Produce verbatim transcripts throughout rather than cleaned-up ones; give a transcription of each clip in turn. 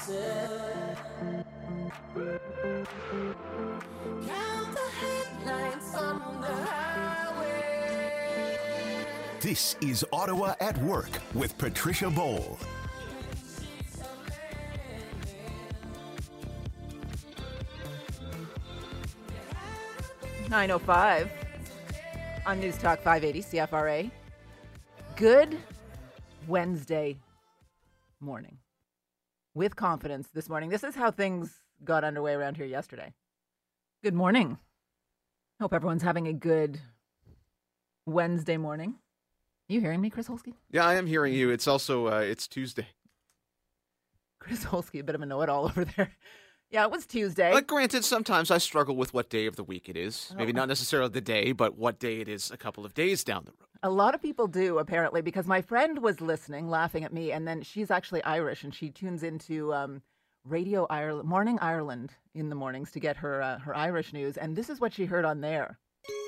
This is Ottawa at Work with Patricia Bowl. nine oh five on News Talk five eighty C F R A. Good Wednesday morning. With confidence this morning. This is how things got underway around here yesterday. Good morning. Hope everyone's having a good Wednesday morning. You hearing me, Chris Holsky? Yeah, I am hearing you. It's also, uh, it's Tuesday. Chris Holsky, a bit of a know-it-all over there. Yeah, it was Tuesday. But granted, sometimes I struggle with what day of the week it is. Maybe Oh. not necessarily the day, but what day it is a couple of days down the road. A lot of people do, apparently, because my friend was listening, laughing at me, and then she's actually Irish, and she tunes into um, Radio Ireland, Morning Ireland in the mornings to get her uh, her Irish news, and this is what she heard on there.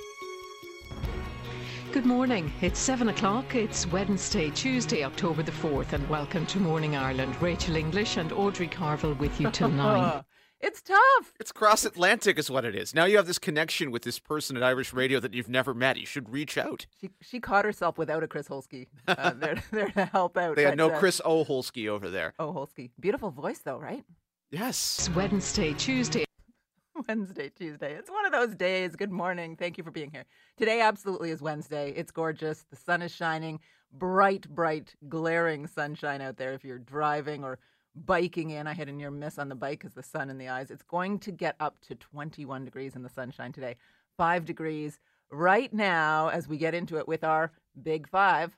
Good morning. It's seven o'clock. It's Wednesday, Tuesday, October the fourth, and welcome to Morning Ireland. Rachel English and Audrey Carville with you till nine. It's tough. It's cross-Atlantic is what it is. Now you have this connection with this person at Irish Radio that you've never met. You should reach out. She she caught herself without a Chris Holsky. Uh, there, there to help out. They had but, no uh, Chris O'Holsky over there. Oh, Holsky. Beautiful voice, though, right? Yes. It's Wednesday, Tuesday. Wednesday, Tuesday. It's one of those days. Good morning. Thank you for being here. Today absolutely is Wednesday. It's gorgeous. The sun is shining. Bright, bright, glaring sunshine out there if you're driving or biking in. I had a near miss on the bike because the sun in the eyes. It's going to get up to twenty-one degrees in the sunshine today. Five degrees right now as we get into it with our Big Five.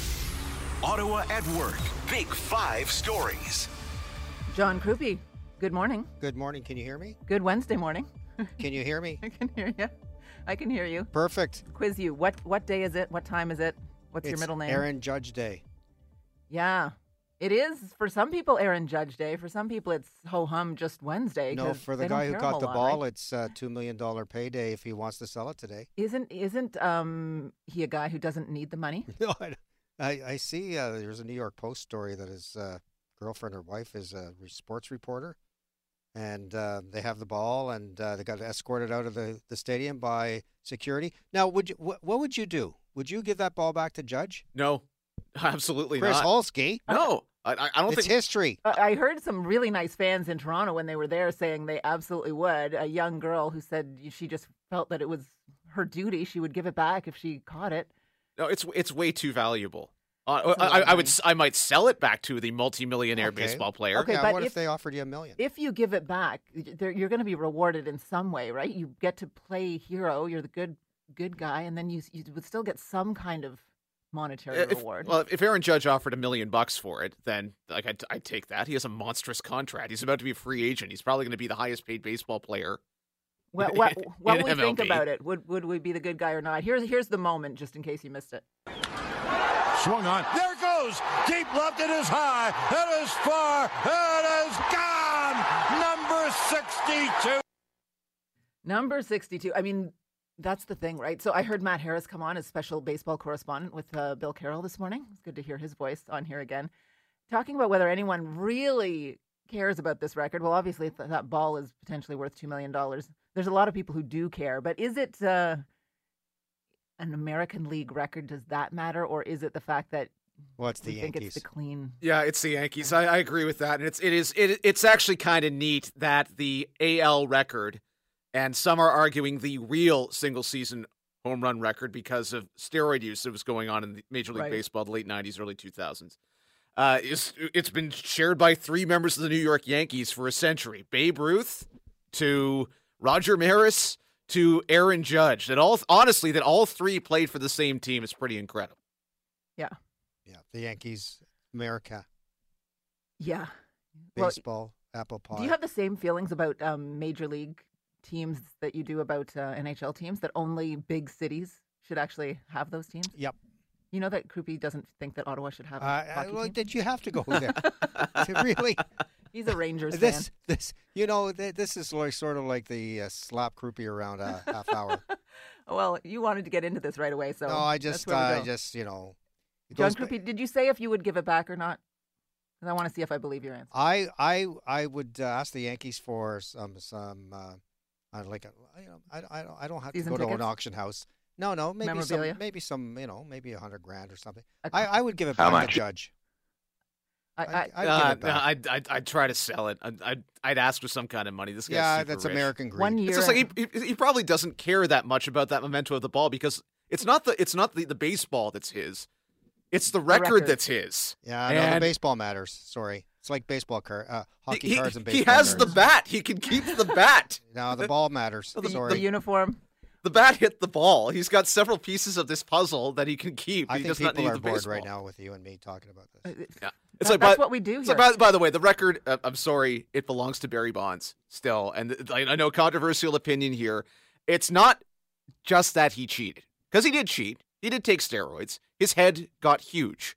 Ottawa at Work. Big Five stories. John Crouppy, good morning. Good morning. Can you hear me? Good Wednesday morning. Can you hear me? I can hear you. I can hear you. Perfect. Quiz you. What what day is it? What time is it? What's your It's middle name? Aaron Judge Day. Yeah. It is, for some people, Aaron Judge Day. For some people, it's ho-hum just Wednesday. No, 'cause for they the don't guy who care a got whole the lot, ball, right? it's a two million dollars payday if he wants to sell it today. Isn't isn't um he a guy who doesn't need the money? No, I, I, I see uh, there's a New York Post story that his uh, girlfriend or wife is a re- sports reporter, and uh, they have the ball, and uh, they got escorted out of the, the stadium by security. Now, would you, wh- what would you do? Would you give that ball back to Judge? No, absolutely Chris not. Holsky? No, I, I don't It's think. history. Uh, I heard some really nice fans in Toronto when they were there saying they absolutely would. A young girl who said she just felt that it was her duty. She would give it back if she caught it. No, it's it's way too valuable. Uh, It's a lot I, of I would money. s- I might sell it back to the multimillionaire Okay. baseball player. Okay, yeah, but what if, if- they offered you a million? If you give it back, there- you're going to be rewarded in some way, right? You get to play hero. You're the good good guy, and then you you would still get some kind of monetary If, reward. well, if Aaron Judge offered a million bucks for it, then like I'd, I'd take that. He has a monstrous contract. He's about to be a free agent. He's probably going to be the highest paid baseball player. What what, what in would we think M L B. about it? Would would we be the good guy or not? Here's here's the moment, just in case you missed it. Swung on. There it goes. Deep left. It is high. It is far. It is gone. Number sixty-two. Number sixty-two. I mean, that's the thing, right? So I heard Matt Harris come on as special baseball correspondent with uh, Bill Carroll this morning. It's good to hear his voice on here again, talking about whether anyone really cares about this record. Well, obviously th- that ball is potentially worth two million dollars. There's a lot of people who do care, but is it uh, an American League record? Does that matter? Or is it the fact that Well, it's the we think Yankees. it's the clean? Yeah, it's the Yankees. I, I agree with that, and it's it is it it's actually kind of neat that the A L record, and some are arguing the real single season home run record because of steroid use that was going on in the Major League Right. Baseball, the late nineties, early two thousands. Uh, is it's been shared by three members of the New York Yankees for a century: Babe Ruth to Roger Maris to Aaron Judge. That all honestly, that all three played for the same team is pretty incredible. Yeah. Yeah, the Yankees, America, Yeah. Well, baseball, apple pie. do you have the same feelings about um, Major League teams that you do about uh, N H L teams, that only big cities should actually have those teams? Yep. You know that Crouppy doesn't think that Ottawa should have a Uh, uh, hockey well, team? did you have to go there? really? He's a Rangers This, fan. this, you know, th- this is like sort of like the uh, slap Crouppy around a half hour. Well, you wanted to get into this right away, so no, I that's just, where we uh, I go. just, you know. it John goes ba- Crouppy, did you say if you would give it back or not? Because I want to see if I believe your answer. I I I would uh, ask the Yankees for some some uh, uh, like a, you know I I don't I don't have Season to go tickets? to an auction house. No, no, maybe Memorabilia? some maybe some you know maybe a hundred grand or something. A- I, I would give it How back to much? Judge. I, I, I'd, I'd Uh, give it back. I'd, I'd, I'd try to sell it. I'd, I'd, I'd ask for some kind of money. This guy's yeah, super that's rich. American greed. one year. It's just like he, he, he probably doesn't care that much about that memento of the ball because it's not the it's not the, the baseball that's his. It's the record, record. that's his. Yeah, no, the And- baseball matters. Sorry, it's like baseball car, uh, hockey he, cards and he baseball. has the cards. bat. He can keep the bat. No, the ball matters. The- the, Sorry, the uniform. The bat hit the ball. He's got several pieces of this puzzle that he can keep. I he think does not people need are the bored baseball. right now with you and me talking about this. Yeah. That- It's like, that's by, what we do so here. by, by the way, the record, uh, I'm sorry, it belongs to Barry Bonds still. And uh, I I know controversial opinion here. It's not just that he cheated. Because he did cheat. He did take steroids. His head got huge.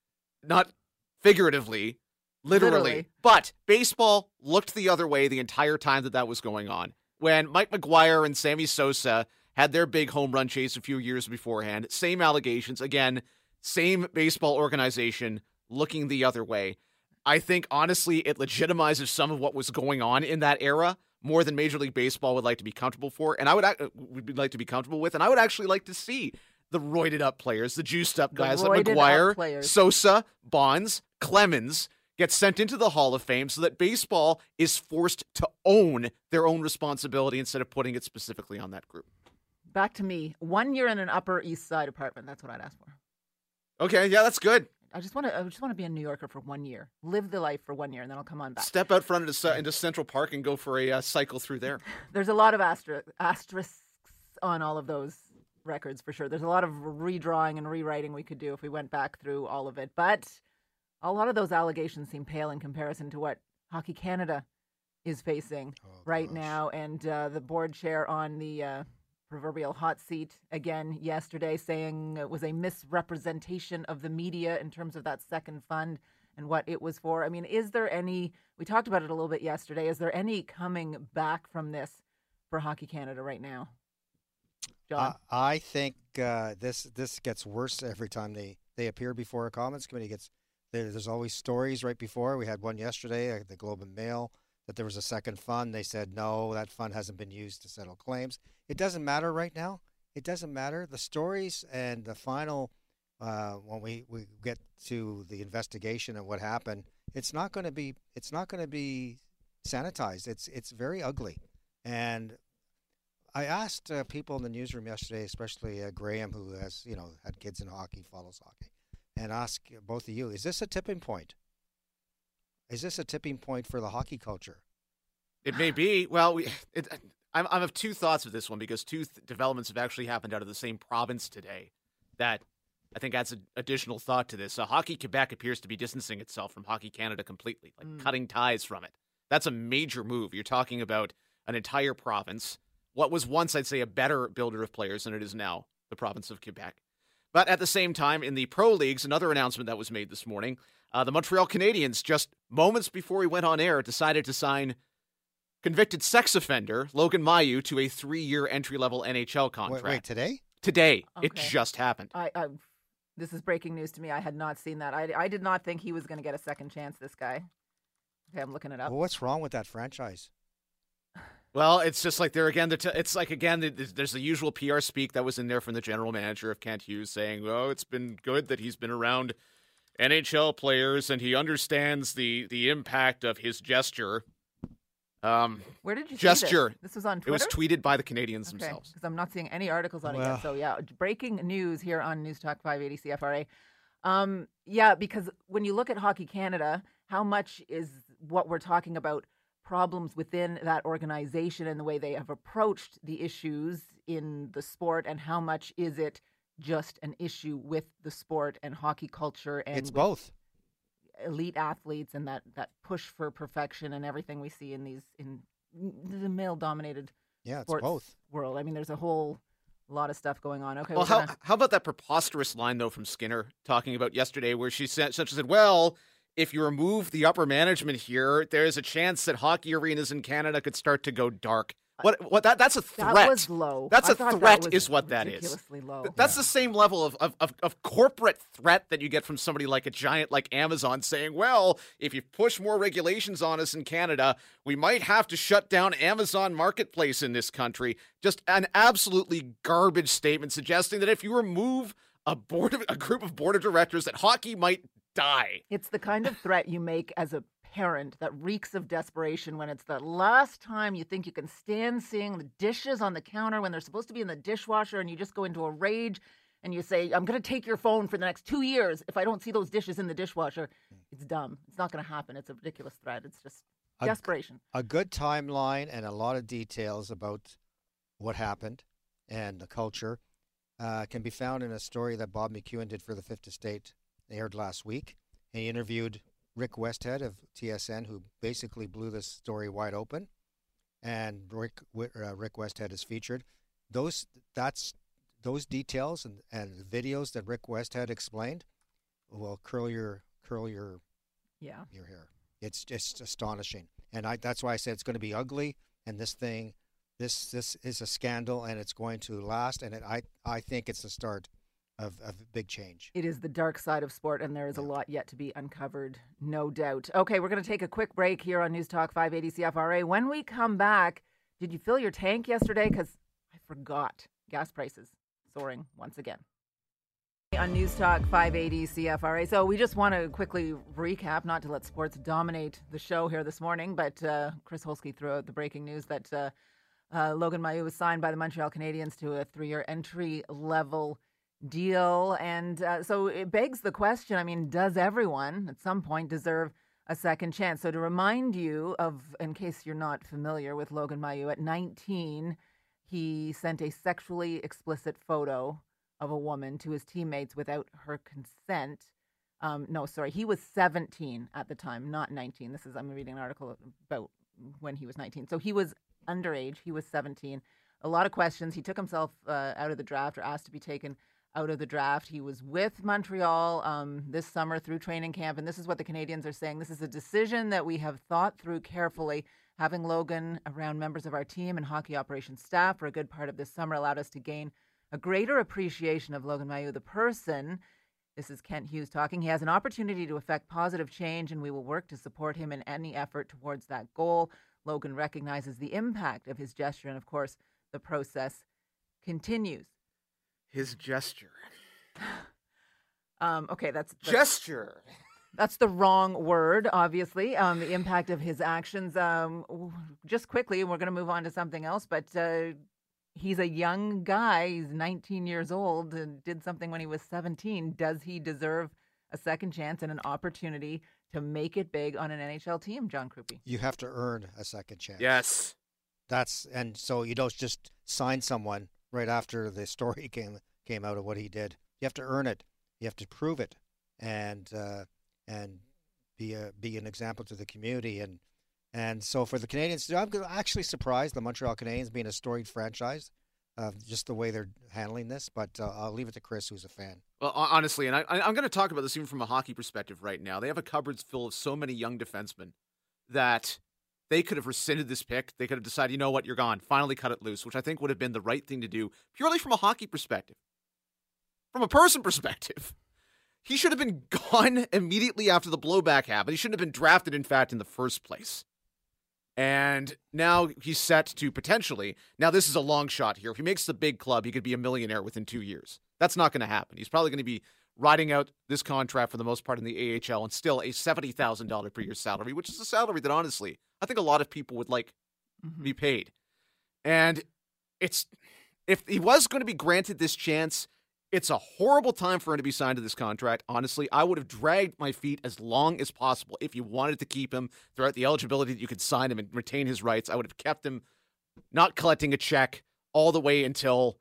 Not figuratively, literally. Literally. But baseball looked the other way the entire time that that was going on. When Mike McGuire and Sammy Sosa had their big home run chase a few years beforehand, same allegations. Again, same baseball organization looking the other way. I think, honestly, it legitimizes some of what was going on in that era more than Major League Baseball would like to be comfortable for, and I would, ac- would like to be comfortable with, and I would actually like to see the roided up players, the juiced up The guys like roided up McGuire, players. Sosa, Bonds, Clemens get sent into the Hall of Fame so that baseball is forced to own their own responsibility instead of putting it specifically on that group. Back to me. One year in an Upper East Side apartment. That's what I'd ask for. Okay, yeah, that's good. I just want to. I just want to be a New Yorker for one year. Live the life for one year, and then I'll come on back. Step out front into, into Central Park and go for a uh, cycle through there. There's a lot of aster- asterisks on all of those records for sure. There's a lot of redrawing and rewriting we could do if we went back through all of it. But a lot of those allegations seem pale in comparison to what Hockey Canada is facing Oh, right gosh. now. And uh, the board chair on the uh, proverbial hot seat again yesterday saying it was a misrepresentation of the media in terms of that second fund and what it was for. I mean, is there any, we talked about it a little bit yesterday, is there any coming back from this for Hockey Canada right now? John? I I think uh, this this gets worse every time they, they appear before a Commons Committee. Gets there, There's always stories right before. We had one yesterday, uh, the Globe and Mail, that there was a second fund. They said, no, that fund hasn't been used to settle claims. It doesn't matter right now. It doesn't matter. The stories and the final, uh, when we, we get to the investigation and what happened, it's not going to be it's not going to be sanitized. It's it's very ugly. And I asked uh, people in the newsroom yesterday, especially uh, Graham, who has you know had kids in hockey, follows hockey, and ask both of you: is this a tipping point? Is this a tipping point for the hockey culture? It may be. Well, we, it, I'm, I'm of two thoughts of this one because two th- developments have actually happened out of the same province today that I think adds an additional thought to this. Uh, Hockey Quebec appears to be distancing itself from Hockey Canada completely, like Mm. cutting ties from it. That's a major move. You're talking about an entire province. What was once, I'd say, a better builder of players than it is now, the province of Quebec. But at the same time, in the pro leagues, another announcement that was made this morning, uh, the Montreal Canadiens, just moments before we went on air, decided to sign convicted sex offender Logan Mailloux to a three-year entry-level N H L contract. Wait, wait, today? Today. It Okay. just happened. I, I, this is breaking news to me. I had not seen that. I, I did not think he was going to get a second chance, this guy. Okay, I'm looking it up. Well, what's wrong with that franchise? Well, it's just like there again. T- it's like again. There's there's the usual P R speak that was in there from the general manager of Kent Hughes, saying, "Oh, it's been good that he's been around N H L players and he understands the the impact of his gesture." Um, Where did you gesture. see this? This was on it Twitter? was tweeted by the Canadians Okay, themselves. because I'm not seeing any articles on it Well. yet. So yeah, breaking news here on News Talk five eighty C F R A. Um, yeah, because when you look at Hockey Canada, how much is what we're talking about problems within that organization and the way they have approached the issues in the sport, and how much is it just an issue with the sport and hockey culture and It's with both. elite athletes and that, that push for perfection and everything we see in these in the male dominated Yeah, it's sports both. world. I mean, there's a whole lot of stuff going on. Okay, Well, we're how gonna- how about that preposterous line though from Skinner talking about yesterday, where she said, essentially said, "Well, if you remove the upper management here, there is a chance that hockey arenas in Canada could start to go dark." What? What? That? That's a threat. That was low. That's I a thought threat, that was is what that is. ridiculously low. Th- That's the same level of, of, of, of corporate threat that you get from somebody like a giant like Amazon saying, well, if you push more regulations on us in Canada, we might have to shut down Amazon Marketplace in this country. Just an absolutely garbage statement suggesting that if you remove a board of, a group of board of directors, that hockey might die. It's the kind of threat you make as a parent that reeks of desperation when it's the last time you think you can stand seeing the dishes on the counter when they're supposed to be in the dishwasher, and you just go into a rage and you say, I'm going to take your phone for the next two years if I don't see those dishes in the dishwasher. It's dumb. It's not going to happen. It's a ridiculous threat. It's just A- desperation. A good timeline and a lot of details about what happened and the culture uh, can be found in a story that Bob McEwen did for the Fifth Estate, aired last week. He interviewed Rick Westhead of T S N, who basically blew this story wide open, and Rick uh, Rick Westhead is featured. Those that's those details and, and videos that Rick Westhead explained will curl your curl your Yeah. your hair. It's just astonishing, and I that's why I said it's going to be ugly. And this thing, this this is a scandal, and it's going to last. And it, I I think it's the start of of big change. It is the dark side of sport, and there is a lot yet to be uncovered, no doubt. Okay, we're going to take a quick break here on News Talk five eighty C F R A. When we come back, did you fill your tank yesterday? Because I forgot. Gas prices soaring once again. On News Talk five eighty C F R A. So we just want to quickly recap, not to let sports dominate the show here this morning, but uh, Chris Holsky threw out the breaking news that uh, uh, Logan Mailloux was signed by the Montreal Canadiens to a three-year entry-level deal. And uh, so it begs the question, I mean, does everyone at some point deserve a second chance? So to remind you of, in case you're not familiar with Logan Mailloux, at nineteen, he sent a sexually explicit photo of a woman to his teammates without her consent. Um, no, sorry, he was seventeen at the time, not nineteen. This is, I'm reading an article about when he was nineteen. So he was underage, he was seventeen. A lot of questions. He took himself uh, out of the draft, or asked to be taken out of the draft. He was with Montreal um, this summer through training camp, and this is what the Canadiens are saying. This is a decision that we have thought through carefully. Having Logan around members of our team and hockey operations staff for a good part of this summer allowed us to gain a greater appreciation of Logan Mailloux, the person. This is Kent Hughes talking. He has an opportunity to effect positive change, and we will work to support him in any effort towards that goal. Logan recognizes the impact of his gesture, and of course, the process continues. His gesture. Um, okay, that's, that's Gesture. That's the wrong word, obviously. Um, the impact of his actions. Um, just quickly, and we're going to move on to something else, but uh, he's a young guy. He's nineteen years old and did something when he was seventeen. Does he deserve a second chance and an opportunity to make it big on an N H L team, John Krupe? You have to earn a second chance. Yes. That's and so you don't just sign someone right after the story came came out of what he did. You have to earn it. You have to prove it, and uh, and be a be an example to the community. And and so for the Canadiens, I'm actually surprised the Montreal Canadiens being a storied franchise, uh, just the way they're handling this. But uh, I'll leave it to Chris, who's a fan. Well, honestly, and I, I'm going to talk about this even from a hockey perspective right now. They have a cupboard full of so many young defensemen that they could have rescinded this pick. They could have decided, you know what, you're gone. Finally cut it loose, which I think would have been the right thing to do, purely from a hockey perspective. From a person perspective, he should have been gone immediately after the blowback happened. He shouldn't have been drafted, in fact, in the first place. And now he's set to potentially, now this is a long shot here. If he makes the big club, he could be a millionaire within two years. That's not going to happen. He's probably going to be riding out this contract for the most part in the A H L and still a seventy thousand dollars per year salary, which is a salary that honestly, I think a lot of people would like mm-hmm. be paid. And it's, if he was going to be granted this chance, it's a horrible time for him to be signed to this contract. Honestly, I would have dragged my feet as long as possible. If you wanted to keep him throughout the eligibility that you could sign him and retain his rights, I would have kept him not collecting a check all the way until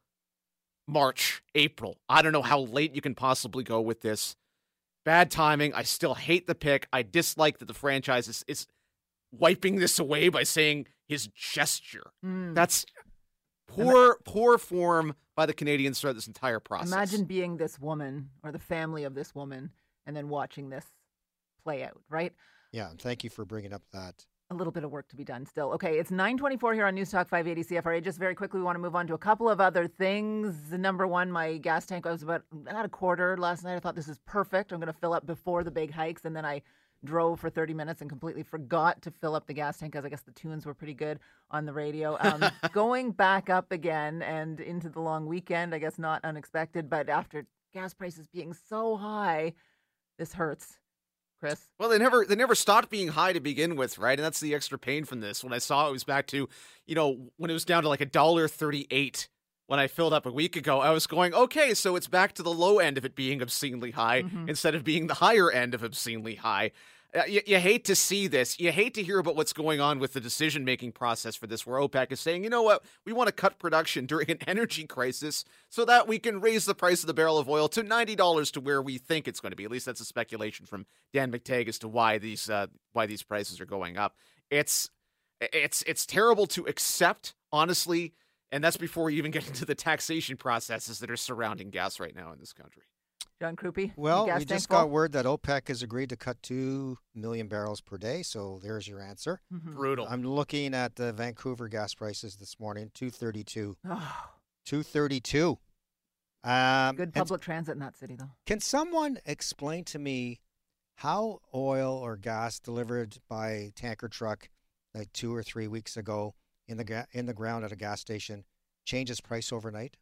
March, April. I don't know how late you can possibly go with this. Bad timing. I still hate the pick. I dislike that the franchise is, is wiping this away by saying his gesture. Mm. That's poor, poor form by the Canadiens throughout this entire process. Imagine being this woman or the family of this woman and then watching this play out, right? Yeah, and thank you for bringing up that. a little bit of work to be done still. Okay, it's nine twenty-four here on News Talk five eighty C F R A. Just very quickly, we want to move on to a couple of other things. Number one, my gas tank, I was about at a quarter last night. I thought this is perfect. I'm going to fill up before the big hikes, and then I drove for thirty minutes and completely forgot to fill up the gas tank because I guess the tunes were pretty good on the radio. Um, going back up again and into the long weekend, I guess not unexpected, but after gas prices being so high, this hurts. Chris? Well, they never they never stopped being high to begin with, right? And that's the extra pain from this. When I saw it was back to, you know, when it was down to like a dollar thirty-eight when I filled up a week ago, I was going, okay, so it's back to the low end of it being obscenely high mm-hmm. instead of being the higher end of obscenely high. Uh, you, you hate to see this. You hate to hear about what's going on with the decision-making process for this, where OPEC is saying, you know what, we want to cut production during an energy crisis so that we can raise the price of the barrel of oil to ninety dollars to where we think it's going to be. At least that's a speculation from Dan McTagg as to why these uh, why these prices are going up. It's it's it's terrible to accept, honestly, and that's before we even get into the taxation processes that are surrounding gas right now in this country. John Krupe? Well, we just got word that OPEC has agreed to cut two million barrels per day, so there's your answer. Mm-hmm. Brutal. I'm looking at the Vancouver gas prices this morning, two thirty-two. Oh. two thirty-two. Um, Good public transit in that city, though. Can someone explain to me how oil or gas delivered by tanker truck like two or three weeks ago in the ga- in the ground at a gas station changes price overnight?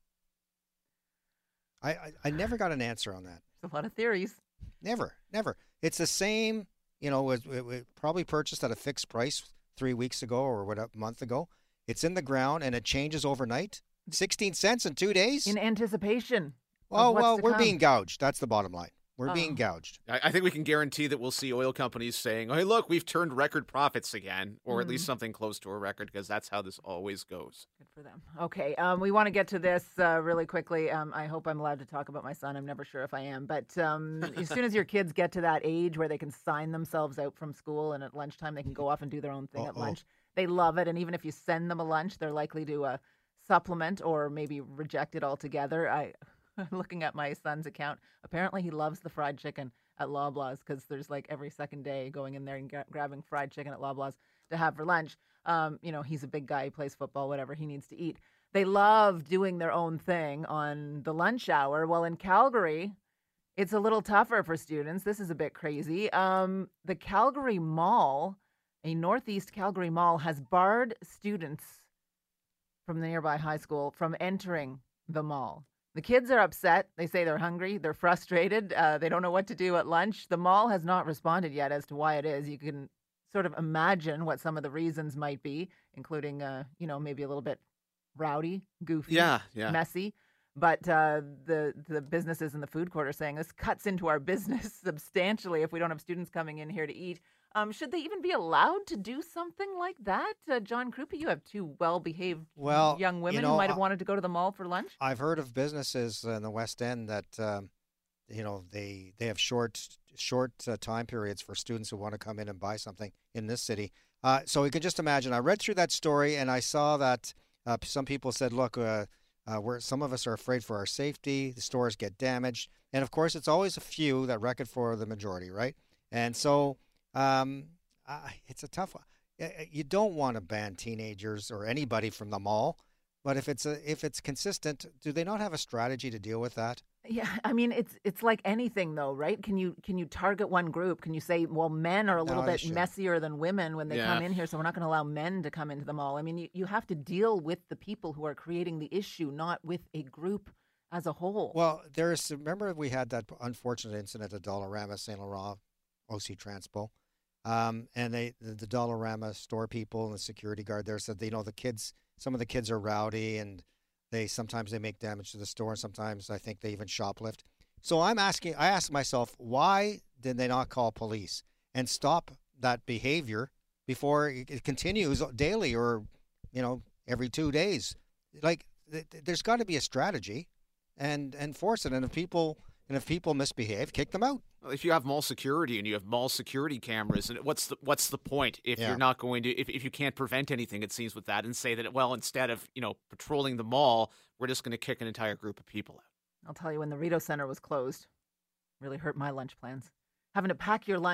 I, I, I never got an answer on that. There's a lot of theories. Never, never. It's the same, you know, it, it, it probably purchased at a fixed price three weeks ago or what, a month ago. It's in the ground and it changes overnight. sixteen cents in two days? In anticipation. Well, well, we're come. being gouged. That's the bottom line. We're oh. being gouged. I, I think we can guarantee that we'll see oil companies saying, hey, look, we've turned record profits again, or mm-hmm. at least something close to a record, because that's how this always goes. Good for them. Okay, um, we want to get to this uh, really quickly. Um, I hope I'm allowed to talk about my son. I'm never sure if I am. But um, as soon as your kids get to that age where they can sign themselves out from school and at lunchtime they can go off and do their own thing Uh-oh. at lunch, they love it. And even if you send them a lunch, they're likely to uh, supplement or maybe reject it altogether. I, looking at my son's account, apparently he loves the fried chicken at Loblaws because there's like every second day going in there and gra- grabbing fried chicken at Loblaws to have for lunch. Um, you know, he's a big guy, he plays football, whatever, he needs to eat. They love doing their own thing on the lunch hour. Well, in Calgary, it's a little tougher for students. This is a bit crazy. Um, the Calgary Mall, a Northeast Calgary Mall, has barred students from the nearby high school from entering the mall. The kids are upset. They say they're hungry. They're frustrated. Uh, they don't know what to do at lunch. The mall has not responded yet as to why it is. You can sort of imagine what some of the reasons might be, including, uh, you know, maybe a little bit rowdy, goofy, yeah, yeah. messy. But uh, the the businesses in the food court are saying this cuts into our business substantially if we don't have students coming in here to eat. Um, should they even be allowed to do something like that? Uh, John Krupe, you have two well-behaved well, young women you know, who might have wanted to go to the mall for lunch. I've heard of businesses in the West End that, um, you know, they they have short short uh, time periods for students who want to come in and buy something in this city. Uh, so you can just imagine. I read through that story and I saw that uh, some people said, look, uh, uh, we're, some of us are afraid for our safety. The stores get damaged. And, of course, it's always a few that wreck it for the majority, right? And so... Um, uh, it's a tough one. You don't want to ban teenagers or anybody from the mall, but if it's a, if it's consistent, do they not have a strategy to deal with that? Yeah, I mean, it's it's like anything, though, right? Can you can you target one group? Can you say, well, men are a little No, bit should. messier than women when they Yeah. come in here, so we're not going to allow men to come into the mall? I mean, you, you have to deal with the people who are creating the issue, not with a group as a whole. Well, there's remember we had that unfortunate incident at Dollarama, Saint Laurent, O C Transpo. Um, and they, the, the Dollarama store people and the security guard there said, they, you know, the kids, some of the kids are rowdy and they sometimes they make damage to the store and sometimes I think they even shoplift. So I'm asking, I ask myself, why did they not call police and stop that behavior before it continues daily or, you know, every two days? Like, th- there's got to be a strategy and enforce it. And if people, and if people misbehave, kick them out. Well, if you have mall security and you have mall security cameras, and what's the what's the point if Yeah. you're not going to if if you can't prevent anything? It seems with that, and say that well, instead of you know patrolling the mall, we're just going to kick an entire group of people out. I'll tell you, when the Rideau Center was closed, really hurt my lunch plans. Having to pack your lunch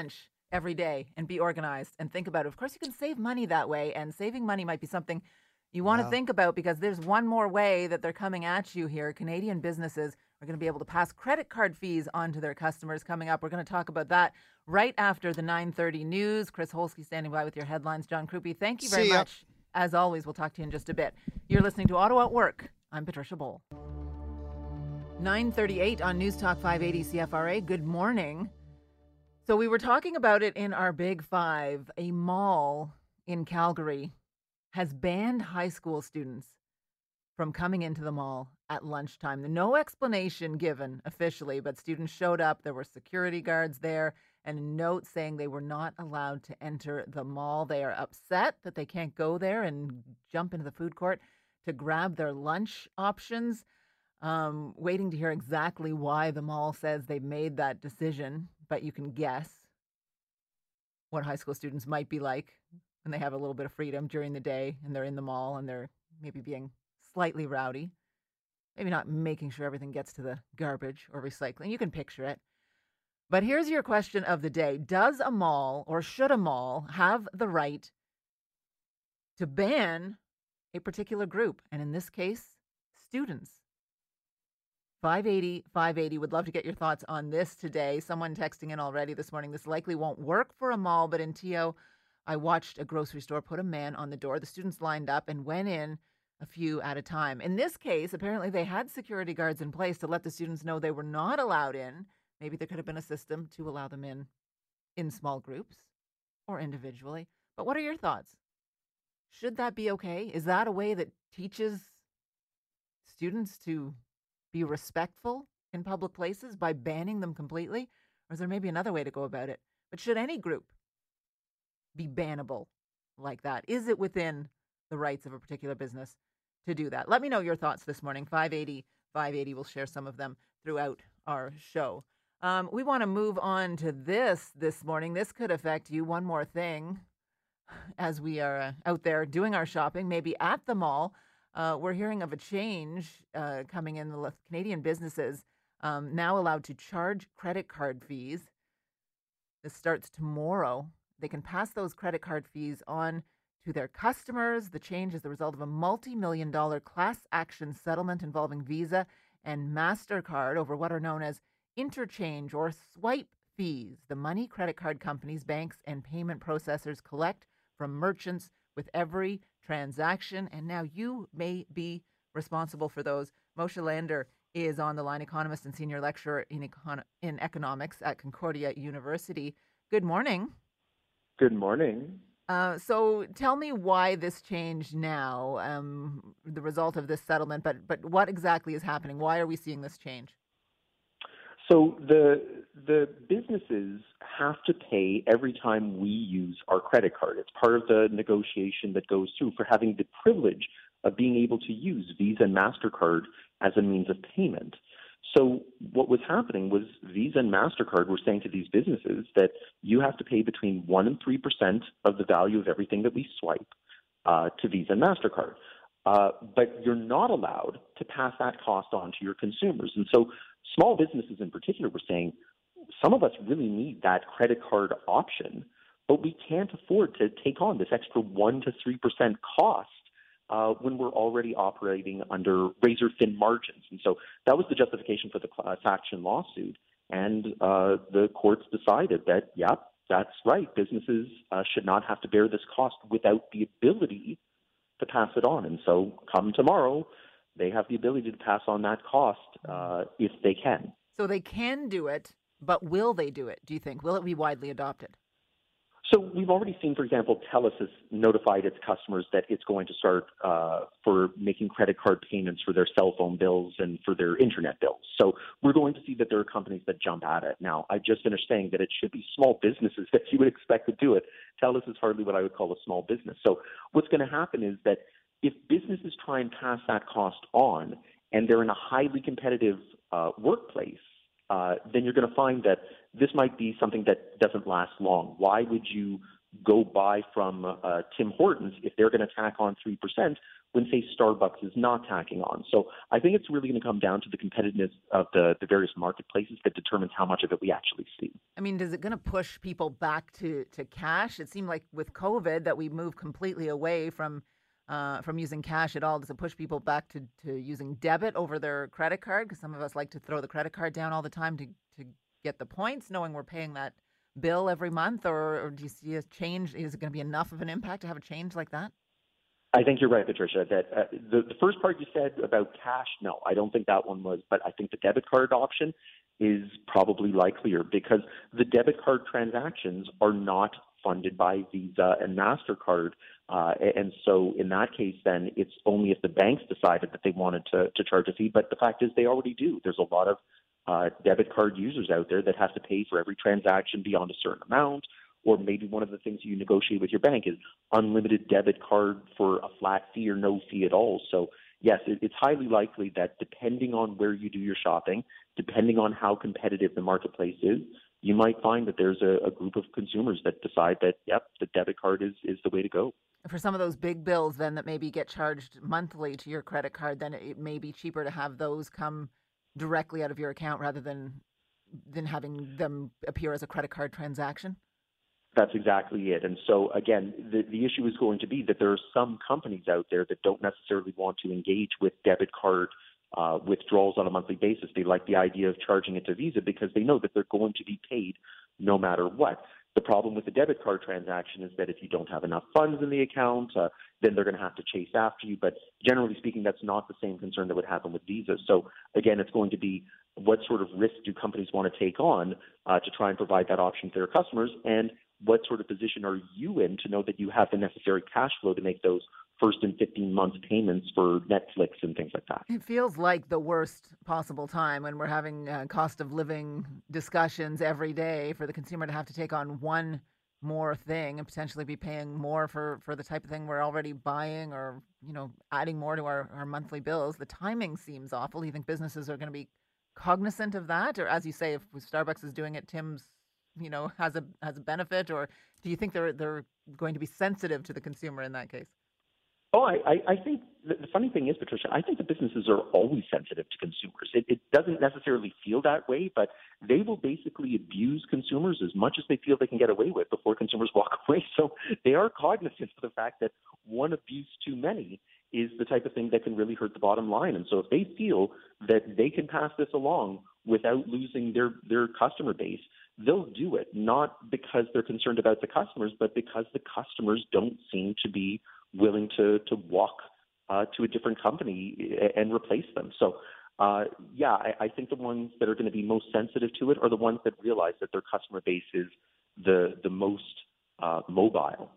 every day and be organized and think about it. Of course, you can save money that way, and saving money might be something you want to Yeah. think about, because there's one more way that they're coming at you here. Canadian businesses are going to be able to pass credit card fees on to their customers coming up. We're going to talk about that right after the nine thirty news. Chris Holsky standing by with your headlines. John Krupe, thank you very See ya. much. As always, we'll talk to you in just a bit. You're listening to Ottawa at Work. I'm Patricia Bowl. nine thirty-eight on News Talk five eighty C F R A. Good morning. So we were talking about it in our Big Five. A mall in Calgary has banned high school students from coming into the mall at lunchtime. No explanation given officially, but students showed up. There were security guards there and a note saying they were not allowed to enter the mall. They are upset that they can't go there and jump into the food court to grab their lunch options. Um, waiting to hear exactly why the mall says they made that decision, but you can guess what high school students might be like when they have a little bit of freedom during the day and they're in the mall and they're maybe being slightly rowdy, maybe not making sure everything gets to the garbage or recycling. You can picture it. But here's your question of the day. Does a mall, or should a mall, have the right to ban a particular group? And in this case, students. five eighty, five eighty. Would love to get your thoughts on this today. Someone texting in already this morning. This likely won't work for a mall, but in T O, I watched a grocery store put a man on the door. The students lined up and went in a few at a time. In this case, apparently they had security guards in place to let the students know they were not allowed in. Maybe there could have been a system to allow them in in small groups or individually. But what are your thoughts? Should that be okay? Is that a way that teaches students to be respectful in public places by banning them completely? Or is there maybe another way to go about it? But should any group be bannable like that? Is it within the rights of a particular business to do that? Let me know your thoughts this morning. five eighty, five eighty. We'll share some of them throughout our show. Um, we want to move on to this this morning. This could affect you. One more thing. As we are uh, out there doing our shopping, maybe at the mall, uh, we're hearing of a change uh, coming in. The Canadian businesses um, now allowed to charge credit card fees. This starts tomorrow. They can pass those credit card fees on to their customers. The change is the result of a multi-million dollar class action settlement involving Visa and MasterCard over what are known as interchange or swipe fees, the money credit card companies, banks, and payment processors collect from merchants with every transaction. And now you may be responsible for those. Moshe Lander is on the line, economist and senior lecturer in, econ- in economics at Concordia University. Good morning. Good morning. Uh, so tell me why this change now, um, the result of this settlement, but but what exactly is happening? Why are we seeing this change? So the the businesses have to pay every time we use our credit card. It's part of the negotiation that goes through for having the privilege of being able to use Visa and MasterCard as a means of payment. So what was happening was Visa and MasterCard were saying to these businesses that you have to pay between one and three percent of the value of everything that we swipe uh, to Visa and MasterCard. Uh, but you're not allowed to pass that cost on to your consumers. And so small businesses in particular were saying, some of us really need that credit card option, but we can't afford to take on this extra one to three percent cost uh, when we're already operating under razor-thin margins. And so that was the justification for the class action lawsuit. And uh, the courts decided that, yeah, that's right. Businesses uh, should not have to bear this cost without the ability to pass it on. And so come tomorrow, they have the ability to pass on that cost uh, if they can. So they can do it, but will they do it, do you think? Will it be widely adopted? So we've already seen, for example, TELUS has notified its customers that it's going to start uh, for making credit card payments for their cell phone bills and for their internet bills. So we're going to see that there are companies that jump at it. Now, I just finished saying that it should be small businesses that you would expect to do it. TELUS is hardly what I would call a small business. So what's going to happen is that if businesses try and pass that cost on and they're in a highly competitive uh, workplace, uh, then you're going to find that this might be something that doesn't last long. Why would you go buy from uh, Tim Hortons if they're going to tack on three percent when, say, Starbucks is not tacking on. So I think it's really going to come down to the competitiveness of the, the various marketplaces that determines how much of it we actually see. I mean, is it going to push people back to, to cash? It seemed like with COVID that we moved completely away from uh, from using cash at all. Does it push people back to, to using debit over their credit card? Because some of us like to throw the credit card down all the time to, to get the points, knowing we're paying that bill every month, or, or do you see a change? Is it going to be enough of an impact to have a change like that? I think you're right, Patricia, that uh, the, the first part you said about cash, no, I don't think that one was, but I think the debit card option is probably likelier because the debit card transactions are not funded by Visa and MasterCard. Uh, and so in that case, then it's only if the banks decided that they wanted to, to charge a fee. But the fact is they already do. There's a lot of uh, debit card users out there that have to pay for every transaction beyond a certain amount. Or maybe one of the things you negotiate with your bank is unlimited debit card for a flat fee or no fee at all. So yes, it, it's highly likely that depending on where you do your shopping, depending on how competitive the marketplace is, you might find that there's a, a group of consumers that decide that, yep, the debit card is, is the way to go. For some of those big bills then that maybe get charged monthly to your credit card, then it may be cheaper to have those come directly out of your account rather than than having them appear as a credit card transaction? That's exactly it. And so, again, the, the issue is going to be that there are some companies out there that don't necessarily want to engage with debit card uh, withdrawals on a monthly basis. They like the idea of charging it to Visa because they know that they're going to be paid no matter what. The problem with the debit card transaction is that if you don't have enough funds in the account, uh, then they're going to have to chase after you. But generally speaking, that's not the same concern that would happen with Visa. So again, it's going to be what sort of risk do companies want to take on uh, to try and provide that option to their customers, and what sort of position are you in to know that you have the necessary cash flow to make those first and fifteen month payments for Netflix and things like that? It feels like the worst possible time when we're having uh, cost of living discussions every day for the consumer to have to take on one more thing and potentially be paying more for, for the type of thing we're already buying, or, you know, adding more to our, our monthly bills. The timing seems awful. Do you think businesses are going to be cognizant of that? Or as you say, if Starbucks is doing it, Tim's, you know, has a has a benefit? Or do you think they're they're going to be sensitive to the consumer in that case? Oh, I, I think the, the funny thing is, Patricia, I think the businesses are always sensitive to consumers. It, it doesn't necessarily feel that way, but they will basically abuse consumers as much as they feel they can get away with before consumers walk away. So they are cognizant of the fact that one abuse too many is the type of thing that can really hurt the bottom line. And so if they feel that they can pass this along without losing their, their customer base, they'll do it, not because they're concerned about the customers, but because the customers don't seem to be willing to, to walk uh, to a different company and replace them. So, uh, yeah, I, I think the ones that are going to be most sensitive to it are the ones that realize that their customer base is the, the most uh, mobile.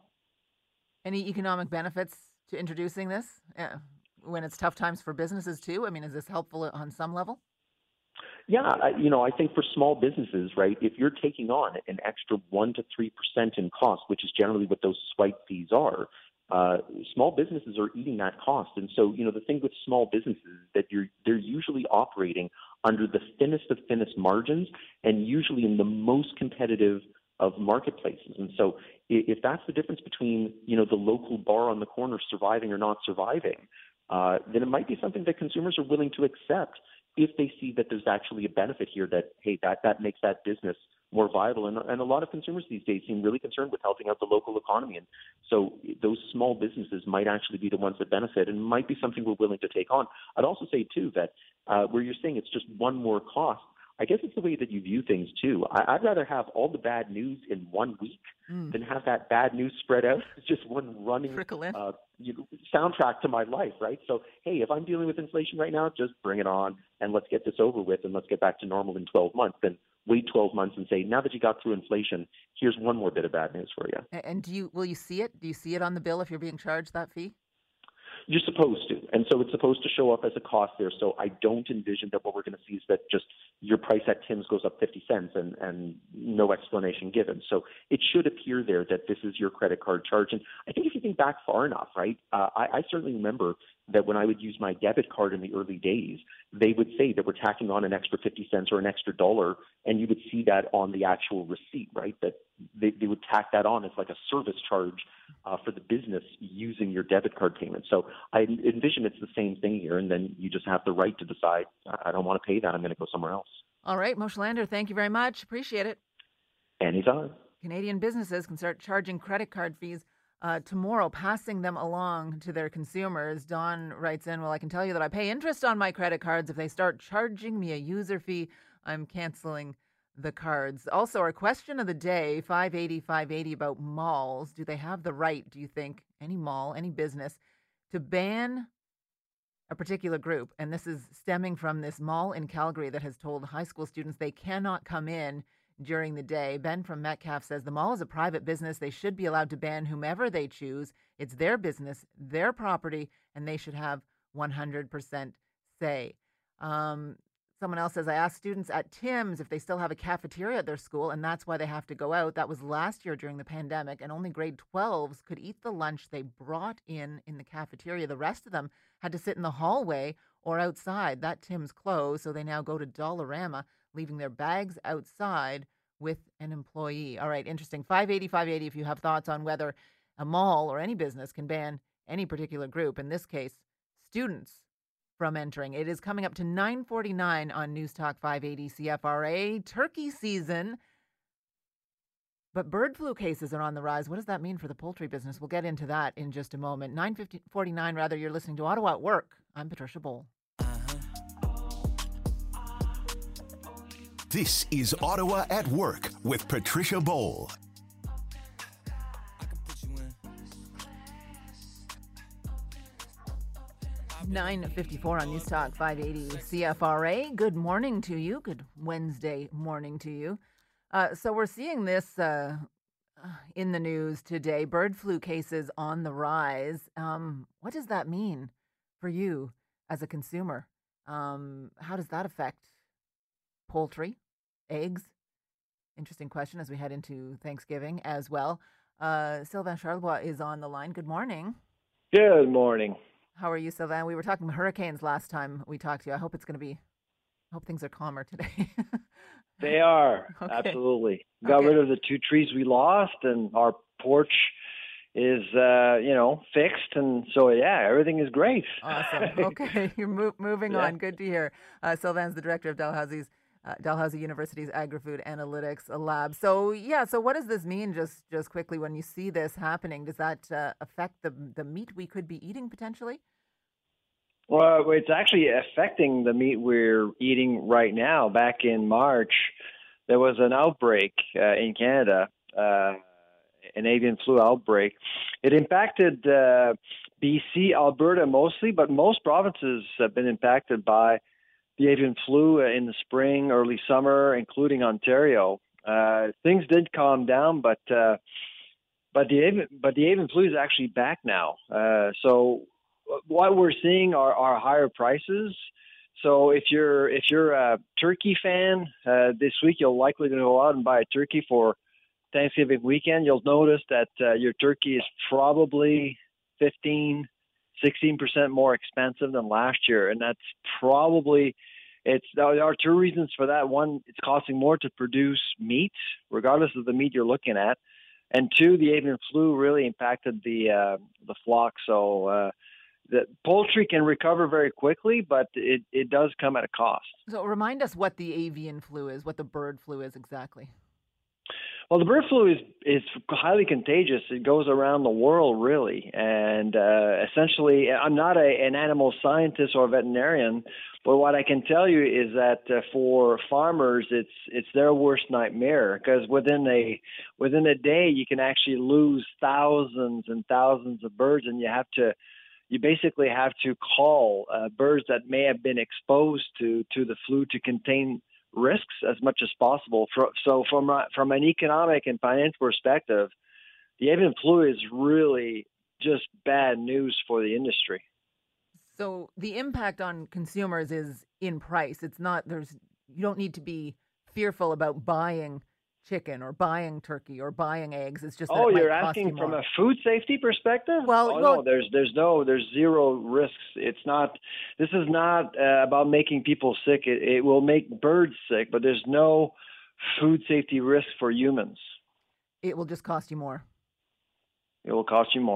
Any economic benefits to introducing this uh, when it's tough times for businesses too? I mean, is this helpful on some level? Yeah, I- you know, I think for small businesses, right, if you're taking on an extra one to three percent in cost, which is generally what those swipe fees are, uh, small businesses are eating that cost. And so, you know, the thing with small businesses is that you're they're usually operating under the thinnest of thinnest margins and usually in the most competitive of marketplaces. And so if that's the difference between, you know, the local bar on the corner surviving or not surviving, uh, then it might be something that consumers are willing to accept if they see that there's actually a benefit here, that, hey, that, that makes that business more viable. And, and a lot of consumers these days seem really concerned with helping out the local economy. And so those small businesses might actually be the ones that benefit and might be something we're willing to take on. I'd also say, too, that uh, where you're saying it's just one more cost, I guess it's the way that you view things, too. I, I'd rather have all the bad news in one week mm. than have that bad news spread out. It's just one running uh, you know, soundtrack to my life, right? So, hey, if I'm dealing with inflation right now, just bring it on and let's get this over with and let's get back to normal in twelve months. Then wait twelve months and say, now that you got through inflation, here's one more bit of bad news for you. And do you will you see it? Do you see it on the bill if you're being charged that fee? You're supposed to. And so it's supposed to show up as a cost there. So I don't envision that what we're going to see is that just your price at Tim's goes up fifty cents and, and no explanation given. So it should appear there that this is your credit card charge. And I think if you think back far enough, right, uh, I, I certainly remember that when I would use my debit card in the early days, they would say that we're tacking on an extra fifty cents or an extra dollar, and you would see that on the actual receipt, right, that they, they would tack that on as like a service charge uh, for the business using your debit card payment. So I envision it's the same thing here, and then you just have the right to decide, I don't want to pay that, I'm going to go somewhere else. All right, Moshe Lander, thank you very much. Appreciate it. Anytime. Canadian businesses can start charging credit card fees uh, tomorrow, passing them along to their consumers. Don writes in, well, I can tell you that I pay interest on my credit cards. If they start charging me a user fee, I'm canceling the cards. Also, our question of the day, five eighty, five eighty, about malls. Do they have the right, do you think, any mall, any business, to ban a particular group? And this is stemming from this mall in Calgary that has told high school students they cannot come in during the day. Ben from Metcalf says the mall is a private business. They should be allowed to ban whomever they choose. It's their business, their property, and they should have one hundred percent say. Um, Someone else says, I asked students at Tim's if they still have a cafeteria at their school, and that's why they have to go out. That was last year during the pandemic, and only grade twelves could eat the lunch they brought in in the cafeteria. The rest of them had to sit in the hallway or outside. That Tim's closed, so they now go to Dollarama, leaving their bags outside with an employee. All right, interesting. five eighty, five eighty if you have thoughts on whether a mall or any business can ban any particular group, in this case, students, from entering. It is coming up to nine forty-nine on News Talk five eighty C F R A. Turkey season, but bird flu cases are on the rise. What does that mean for the poultry business? We'll get into that in just a moment. nine forty-nine, rather, you're listening to Ottawa at Work. I'm Patricia Bowl. This is Ottawa at Work with Patricia Bowl. nine fifty-four on News Talk five eighty C F R A. Good morning to you. Good Wednesday morning to you. Uh, so we're seeing this uh, in the news today. Bird flu cases on the rise. Um, what does that mean for you as a consumer? Um, how does that affect poultry, eggs? Interesting question as we head into Thanksgiving as well. Uh, Sylvain Charlebois is on the line. Good morning. Good morning. How are you, Sylvain? We were talking hurricanes last time we talked to you. I hope it's going to be, I hope things are calmer today. They are, okay. Absolutely. Got okay. rid of the two trees we lost, and our porch is, uh, you know, fixed. And so, yeah, everything is great. Awesome. Okay. You're mo- moving yeah. on. Good to hear. Uh, Sylvain's the director of Dalhousie's, uh, Dalhousie University's Agri-Food Analytics Lab. So, yeah, so what does this mean just, just quickly when you see this happening? Does that uh, affect the the meat we could be eating potentially? Well, it's actually affecting the meat we're eating right now. Back in March, there was an outbreak uh, in Canada, uh, an avian flu outbreak. It impacted uh, B C, Alberta mostly, but most provinces have been impacted by the avian flu in the spring, early summer, including Ontario. Uh, things did calm down, but uh, but the avian, but the avian flu is actually back now. Uh, so what we're seeing are, are higher prices. So if you're if you're a turkey fan, uh, this week you'll likely go out and buy a turkey for Thanksgiving weekend. You'll notice that uh, your turkey is probably fifteen, sixteen percent more expensive than last year, and that's probably it's there are two reasons for that. One, it's costing more to produce meat, regardless of the meat you're looking at, and two, the avian flu really impacted the uh, the flock. So. Uh, The poultry can recover very quickly, but it, it does come at a cost. So remind us what the avian flu is, what the bird flu is exactly. Well, the bird flu is, is highly contagious. It goes around the world, really. And uh, essentially, I'm not a, an animal scientist or veterinarian, but what I can tell you is that uh, for farmers, it's it's their worst nightmare, because within a within a day, you can actually lose thousands and thousands of birds, and you have to You basically have to call uh, birds that may have been exposed to, to the flu to contain risks as much as possible. For, so from a, from an economic and financial perspective, the avian flu is really just bad news for the industry. So the impact on consumers is in price. It's not, there's, you don't need to be fearful about buying chicken or buying turkey or buying eggs. It's just that oh, it might you're cost asking you from more. a food safety perspective? Well, oh, well no, there's there's no there's zero risks. It's not. This is not uh, about making people sick. It, it will make birds sick, but there's no food safety risk for humans. It will just cost you more. It will cost you more.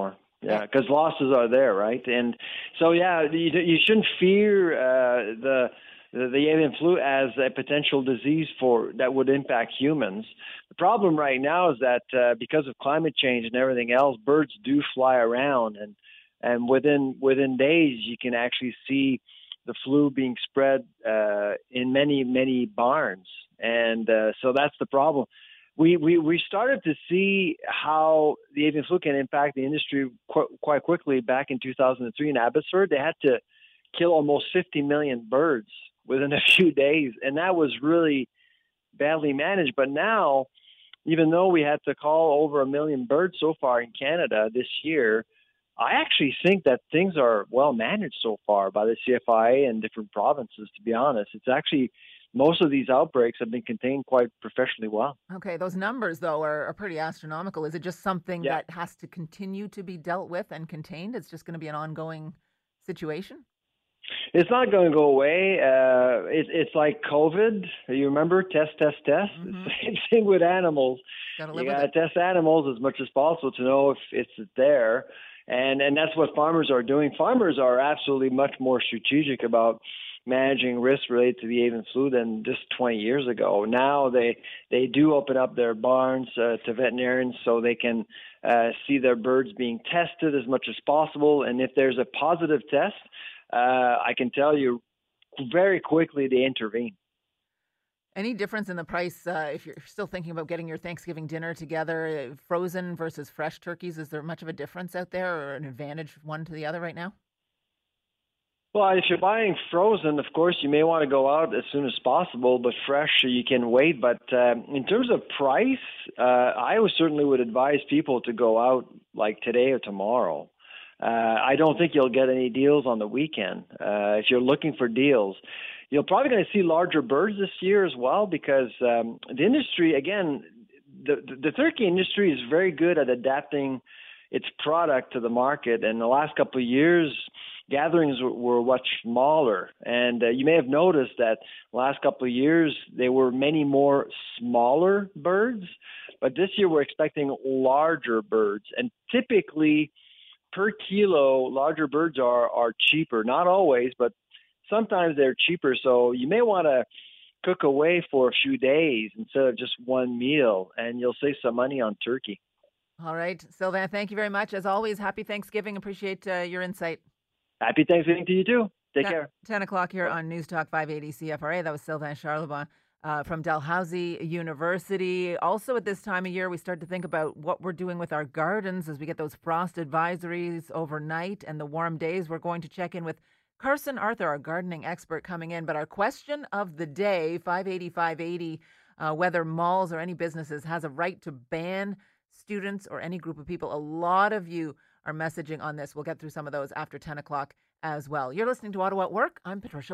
Yeah, because losses are there, right? And so, yeah, you, you shouldn't fear uh, the, the the avian flu as a potential disease for that would impact humans. The problem right now is that uh, because of climate change and everything else, birds do fly around, and and within within days you can actually see the flu being spread uh, in many many barns, and uh, so that's the problem. We, we we started to see how the avian flu can impact the industry qu- quite quickly back in two thousand three in Abbotsford. They had to kill almost fifty million birds within a few days, and that was really badly managed. But now, even though we had to call over a million birds so far in Canada this year, I actually think that things are well managed so far by the C F I A and different provinces, to be honest. It's actually, most of these outbreaks have been contained quite professionally well. Okay, those numbers, though, are, are pretty astronomical. Is it just something Yeah. that has to continue to be dealt with and contained? It's just going to be an ongoing situation? It's not going to go away. Uh, it, it's like COVID. You remember, test, test, test. Mhm. Same thing with animals. Got to You live with got to it. test animals as much as possible to know if it's there. And and that's what farmers are doing. Farmers are absolutely much more strategic about managing risks related to the avian flu than just twenty years ago. Now they they do open up their barns uh, to veterinarians so they can uh, see their birds being tested as much as possible. And if there's a positive test, uh, I can tell you very quickly they intervene. Any difference in the price uh, if you're still thinking about getting your Thanksgiving dinner together, uh, frozen versus fresh turkeys? Is there much of a difference out there or an advantage one to the other right now? Well, if you're buying frozen, of course, you may want to go out as soon as possible, but fresh, you can wait. But uh, in terms of price, uh, I would certainly would advise people to go out like today or tomorrow. Uh, I don't think you'll get any deals on the weekend. Uh, if you're looking for deals, you're probably going to see larger birds this year as well because um, the industry, again, the, the turkey industry is very good at adapting its product to the market. And the last couple of years, gatherings were, were much smaller. And uh, you may have noticed that the last couple of years, there were many more smaller birds. But this year, we're expecting larger birds. And typically, per kilo, larger birds are, are cheaper. Not always, but sometimes they're cheaper. So you may want to cook away for a few days instead of just one meal, and you'll save some money on turkey. All right, Sylvain, thank you very much. As always, happy Thanksgiving. Appreciate uh, your insight. Happy Thanksgiving to you too. Take ten, care. ten o'clock here on News Talk five eighty C F R A. That was Sylvain Charlebois uh, from Dalhousie University. Also at this time of year, we start to think about what we're doing with our gardens as we get those frost advisories overnight and the warm days. We're going to check in with Carson Arthur, our gardening expert, coming in. But our question of the day, five eighty, five eighty, uh, whether malls or any businesses has a right to ban students or any group of people. A lot of you are messaging on this. We'll get through some of those after ten o'clock as well. You're listening to Ottawa at Work. I'm Patricia.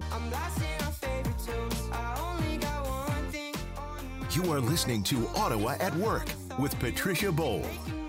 You are listening to Ottawa at Work with Patricia Bowl.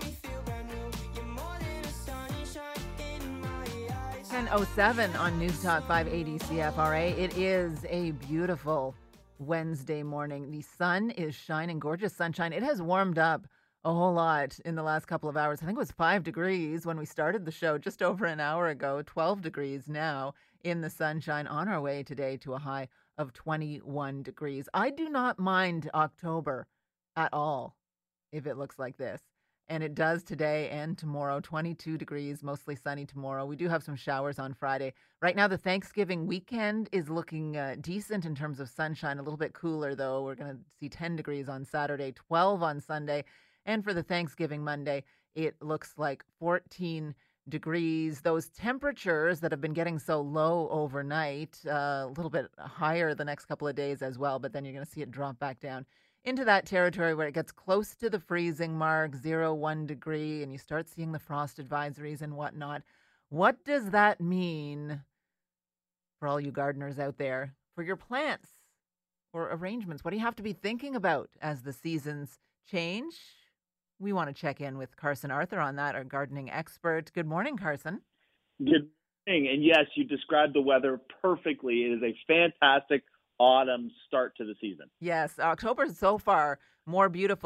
ten oh seven on News Talk five eighty C F R A. It is a beautiful Wednesday morning. The sun is shining, gorgeous sunshine. It has warmed up a whole lot in the last couple of hours. I think it was five degrees when we started the show just over an hour ago, twelve degrees now in the sunshine, on our way today to a high of twenty-one degrees. I do not mind October at all if it looks like this. And it does today and tomorrow, twenty-two degrees, mostly sunny tomorrow. We do have some showers on Friday. Right now, the Thanksgiving weekend is looking uh, decent in terms of sunshine, a little bit cooler, though. We're going to see ten degrees on Saturday, twelve on Sunday. And for the Thanksgiving Monday, it looks like fourteen degrees. Those temperatures that have been getting so low overnight, uh, a little bit higher the next couple of days as well, but then you're going to see it drop back down into that territory where it gets close to the freezing mark, zero, one degree, and you start seeing the frost advisories and whatnot. What does that mean for all you gardeners out there, for your plants or arrangements? What do you have to be thinking about as the seasons change? We want to check in with Carson Arthur on that, our gardening expert. Good morning, Carson. Good morning. And yes, you described the weather perfectly. It is a fantastic autumn start to the season. Yes, October so far more beautiful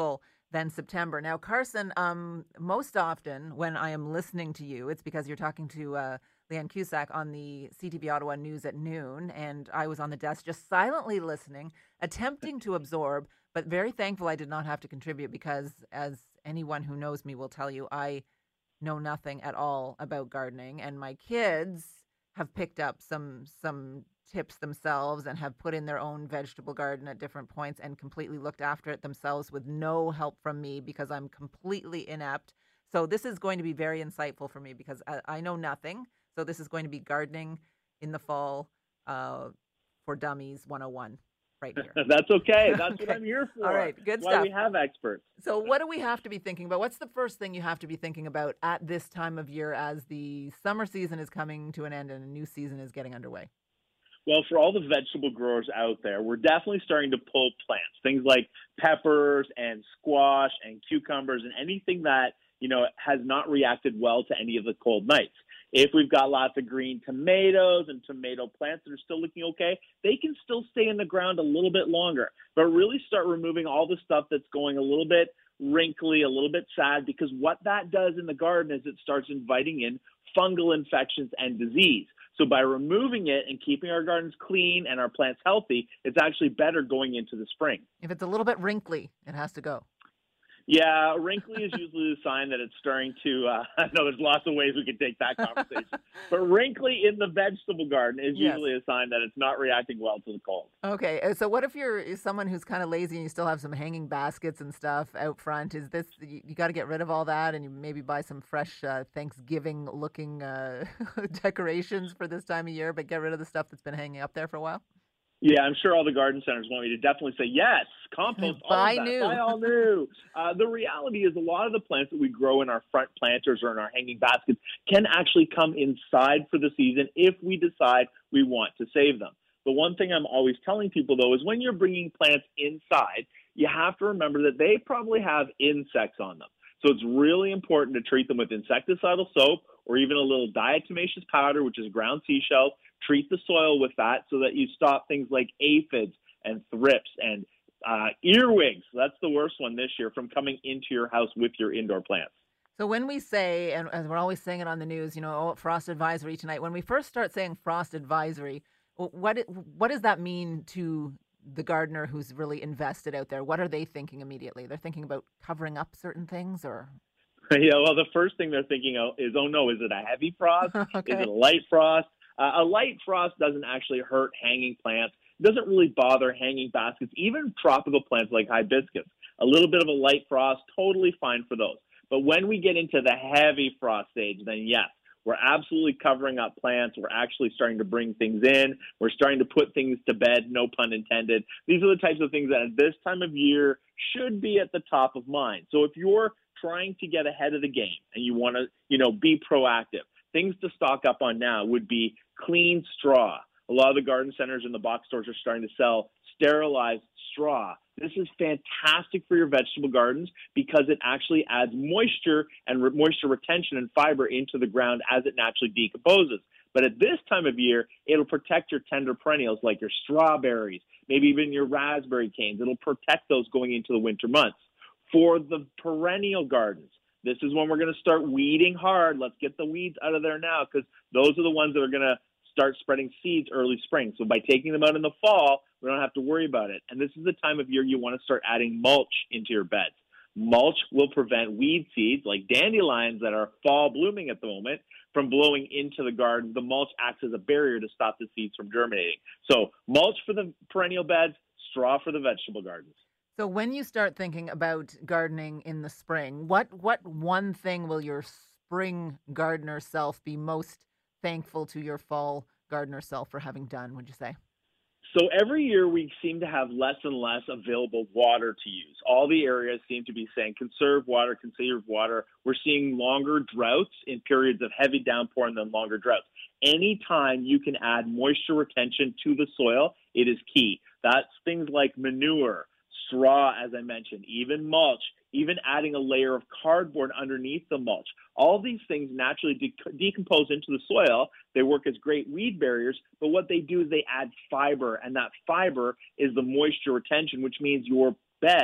than September. Now, Carson, um, most often when I am listening to you, it's because you're talking to uh, Leanne Cusack on the C T V Ottawa News at noon, and I was on the desk just silently listening, attempting to absorb, but very thankful I did not have to contribute because, as anyone who knows me will tell you, I know nothing at all about gardening, and my kids have picked up some some tips themselves and have put in their own vegetable garden at different points and completely looked after it themselves with no help from me because I'm completely inept. So this is going to be very insightful for me because I, I know nothing. So this is going to be gardening in the fall uh, for Dummies one oh one right here. That's okay. That's Okay. what I'm here for. All right, good That's stuff. why we have experts. So what do we have to be thinking about? What's the first thing you have to be thinking about at this time of year as the summer season is coming to an end and a new season is getting underway? Well, for all the vegetable growers out there, we're definitely starting to pull plants, things like peppers and squash and cucumbers and anything that, you know, has not reacted well to any of the cold nights. If we've got lots of green tomatoes and tomato plants that are still looking okay, they can still stay in the ground a little bit longer, but really start removing all the stuff that's going a little bit wrinkly, a little bit sad, because what that does in the garden is it starts inviting in fungal infections and disease. So by removing it and keeping our gardens clean and our plants healthy, it's actually better going into the spring. If it's a little bit wrinkly, it has to go. Yeah, wrinkly is usually the sign that it's starting to, uh, I know there's lots of ways we could take that conversation, but wrinkly in the vegetable garden is Yes. usually a sign that it's not reacting well to the cold. Okay, uh, so what if you're someone who's kind of lazy and you still have some hanging baskets and stuff out front? Is this, you, you got to get rid of all that and you maybe buy some fresh uh, Thanksgiving-looking uh, decorations for this time of year, but get rid of the stuff that's been hanging up there for a while? Yeah, I'm sure all the garden centers want me to definitely say, yes, compost, all Buy of that, new. buy all new. Uh, the reality is a lot of the plants that we grow in our front planters or in our hanging baskets can actually come inside for the season if we decide we want to save them. The one thing I'm always telling people, though, is when you're bringing plants inside, you have to remember that they probably have insects on them. So it's really important to treat them with insecticidal soap or even a little diatomaceous powder, which is ground seashells. Treat the soil with that so that you stop things like aphids and thrips and uh, earwigs. That's the worst one this year from coming into your house with your indoor plants. So when we say, and as we're always saying it on the news, you know, oh, frost advisory tonight, when we first start saying frost advisory, what it, what does that mean to the gardener who's really invested out there? What are they thinking immediately? They're thinking about covering up certain things or? Yeah, well, the first thing they're thinking of is, oh, no, is it a heavy frost? Okay. Is it a light frost? Uh, a light frost doesn't actually hurt hanging plants. It doesn't really bother hanging baskets, even tropical plants like hibiscus. A little bit of a light frost, totally fine for those. But when we get into the heavy frost stage, then yes, we're absolutely covering up plants. We're actually starting to bring things in. We're starting to put things to bed, no pun intended. These are the types of things that at this time of year should be at the top of mind. So if you're trying to get ahead of the game and you want to, you know, be proactive, things to stock up on now would be clean straw. A lot of the garden centers and the box stores are starting to sell sterilized straw. This is fantastic for your vegetable gardens because it actually adds moisture and re- moisture retention and fiber into the ground as it naturally decomposes. But at this time of year, it'll protect your tender perennials like your strawberries, maybe even your raspberry canes. It'll protect those going into the winter months. For the perennial gardens, this is when we're going to start weeding hard. Let's get the weeds out of there now because those are the ones that are going to start spreading seeds early spring. So by taking them out in the fall, we don't have to worry about it. And this is the time of year you want to start adding mulch into your beds. Mulch will prevent weed seeds like dandelions that are fall blooming at the moment from blowing into the garden. The mulch acts as a barrier to stop the seeds from germinating. So mulch for the perennial beds, straw for the vegetable gardens. So when you start thinking about gardening in the spring, what what one thing will your spring gardener self be most thankful to your fall gardener self for having done, would you say? So every year we seem to have less and less available water to use. All the areas seem to be saying conserve water, conserve water. We're seeing longer droughts in periods of heavy downpour and then longer droughts. Anytime you can add moisture retention to the soil, it is key. That's things like manure, straw, as I mentioned, even mulch, even adding a layer of cardboard underneath the mulch. All these things naturally de- decompose into the soil. They work as great weed barriers, but what they do is they add fiber, and that fiber is the moisture retention, which means your beds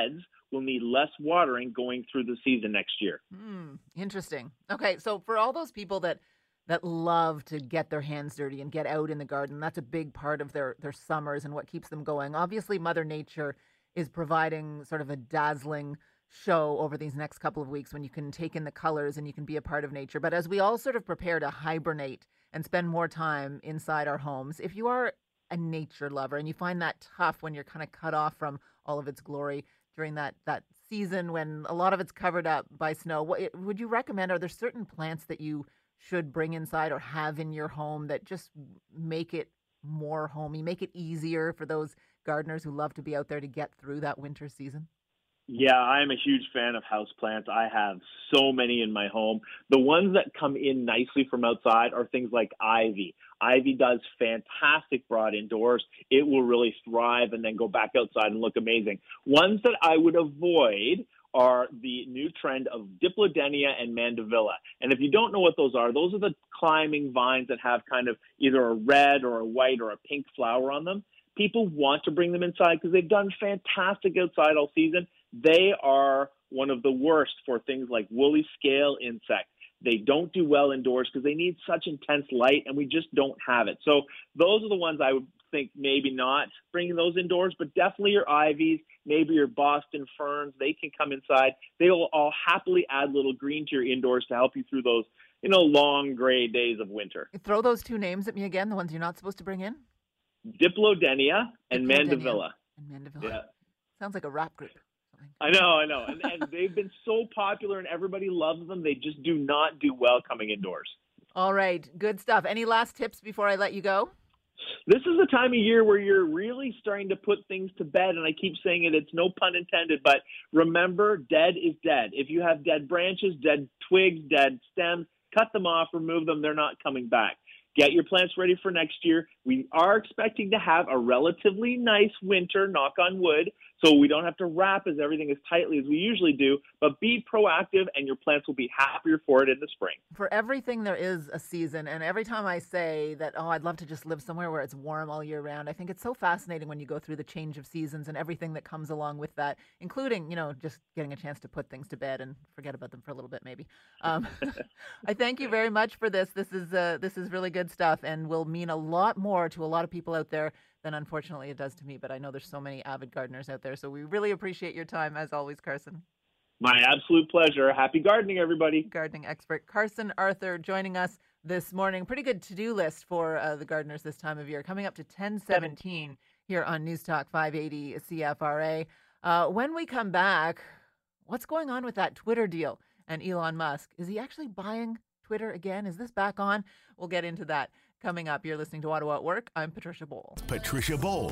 will need less watering going through the season next year. Hmm, interesting. Okay, so for all those people that that love to get their hands dirty and get out in the garden, that's a big part of their their summers and what keeps them going. Obviously, Mother Nature is providing sort of a dazzling show over these next couple of weeks when you can take in the colors and you can be a part of nature. But as we all sort of prepare to hibernate and spend more time inside our homes, if you are a nature lover and you find that tough when you're kind of cut off from all of its glory during that that season when a lot of it's covered up by snow, what would you recommend? Are there certain plants that you should bring inside or have in your home that just make it more homey, make it easier for those gardeners who love to be out there to get through that winter season? Yeah, I'm a huge fan of houseplants. I have so many in my home. The ones that come in nicely from outside are things like ivy. Ivy does fantastic broad indoors. It will really thrive and then go back outside and look amazing. Ones that I would avoid are the new trend of Diplodenia and Mandevilla. And if you don't know what those are, those are the climbing vines that have kind of either a red or a white or a pink flower on them. People want to bring them inside because they've done fantastic outside all season. They are one of the worst for things like woolly scale insects. They don't do well indoors because they need such intense light, and we just don't have it. So those are the ones I would think maybe not bringing those indoors, but definitely your ivies, maybe your Boston ferns, they can come inside. They will all happily add little green to your indoors to help you through those, you know, long gray days of winter. Throw those two names at me again, the ones you're not supposed to bring in. Diplodenia and Diplodenia Mandevilla. And Mandevilla. Yeah. Sounds like a rap group. I know, I know. And, and they've been so popular and everybody loves them. They just do not do well coming indoors. All right. Good stuff. Any last tips before I let you go? This is the time of year where you're really starting to put things to bed. And I keep saying it, it's no pun intended, but remember, dead is dead. If you have dead branches, dead twigs, dead stems, cut them off, remove them. They're not coming back. Get your plants ready for next year. We are expecting to have a relatively nice winter, knock on wood, so we don't have to wrap as everything as tightly as we usually do, but be proactive and your plants will be happier for it in the spring. For everything, there is a season, and every time I say that, oh, I'd love to just live somewhere where it's warm all year round, I think it's so fascinating when you go through the change of seasons and everything that comes along with that, including, you know, just getting a chance to put things to bed and forget about them for a little bit maybe. Um, I thank you very much for this. This is uh, this is really good stuff and will mean a lot more to a lot of people out there than unfortunately it does to me, but I know there's so many avid gardeners out there, so we really appreciate your time as always, Carson. My absolute pleasure. Happy gardening, everybody. Gardening expert Carson Arthur joining us this morning. Pretty good to-do list for uh, the gardeners this time of year. Coming up to ten seventeen here on News Talk five eighty C F R A. Uh, when we come back, what's going on with that Twitter deal and Elon Musk? Is he actually buying Twitter again? Is this back on? We'll get into that coming up. You're listening to Ottawa at Work. I'm Patricia Bowl. Patricia Bowl.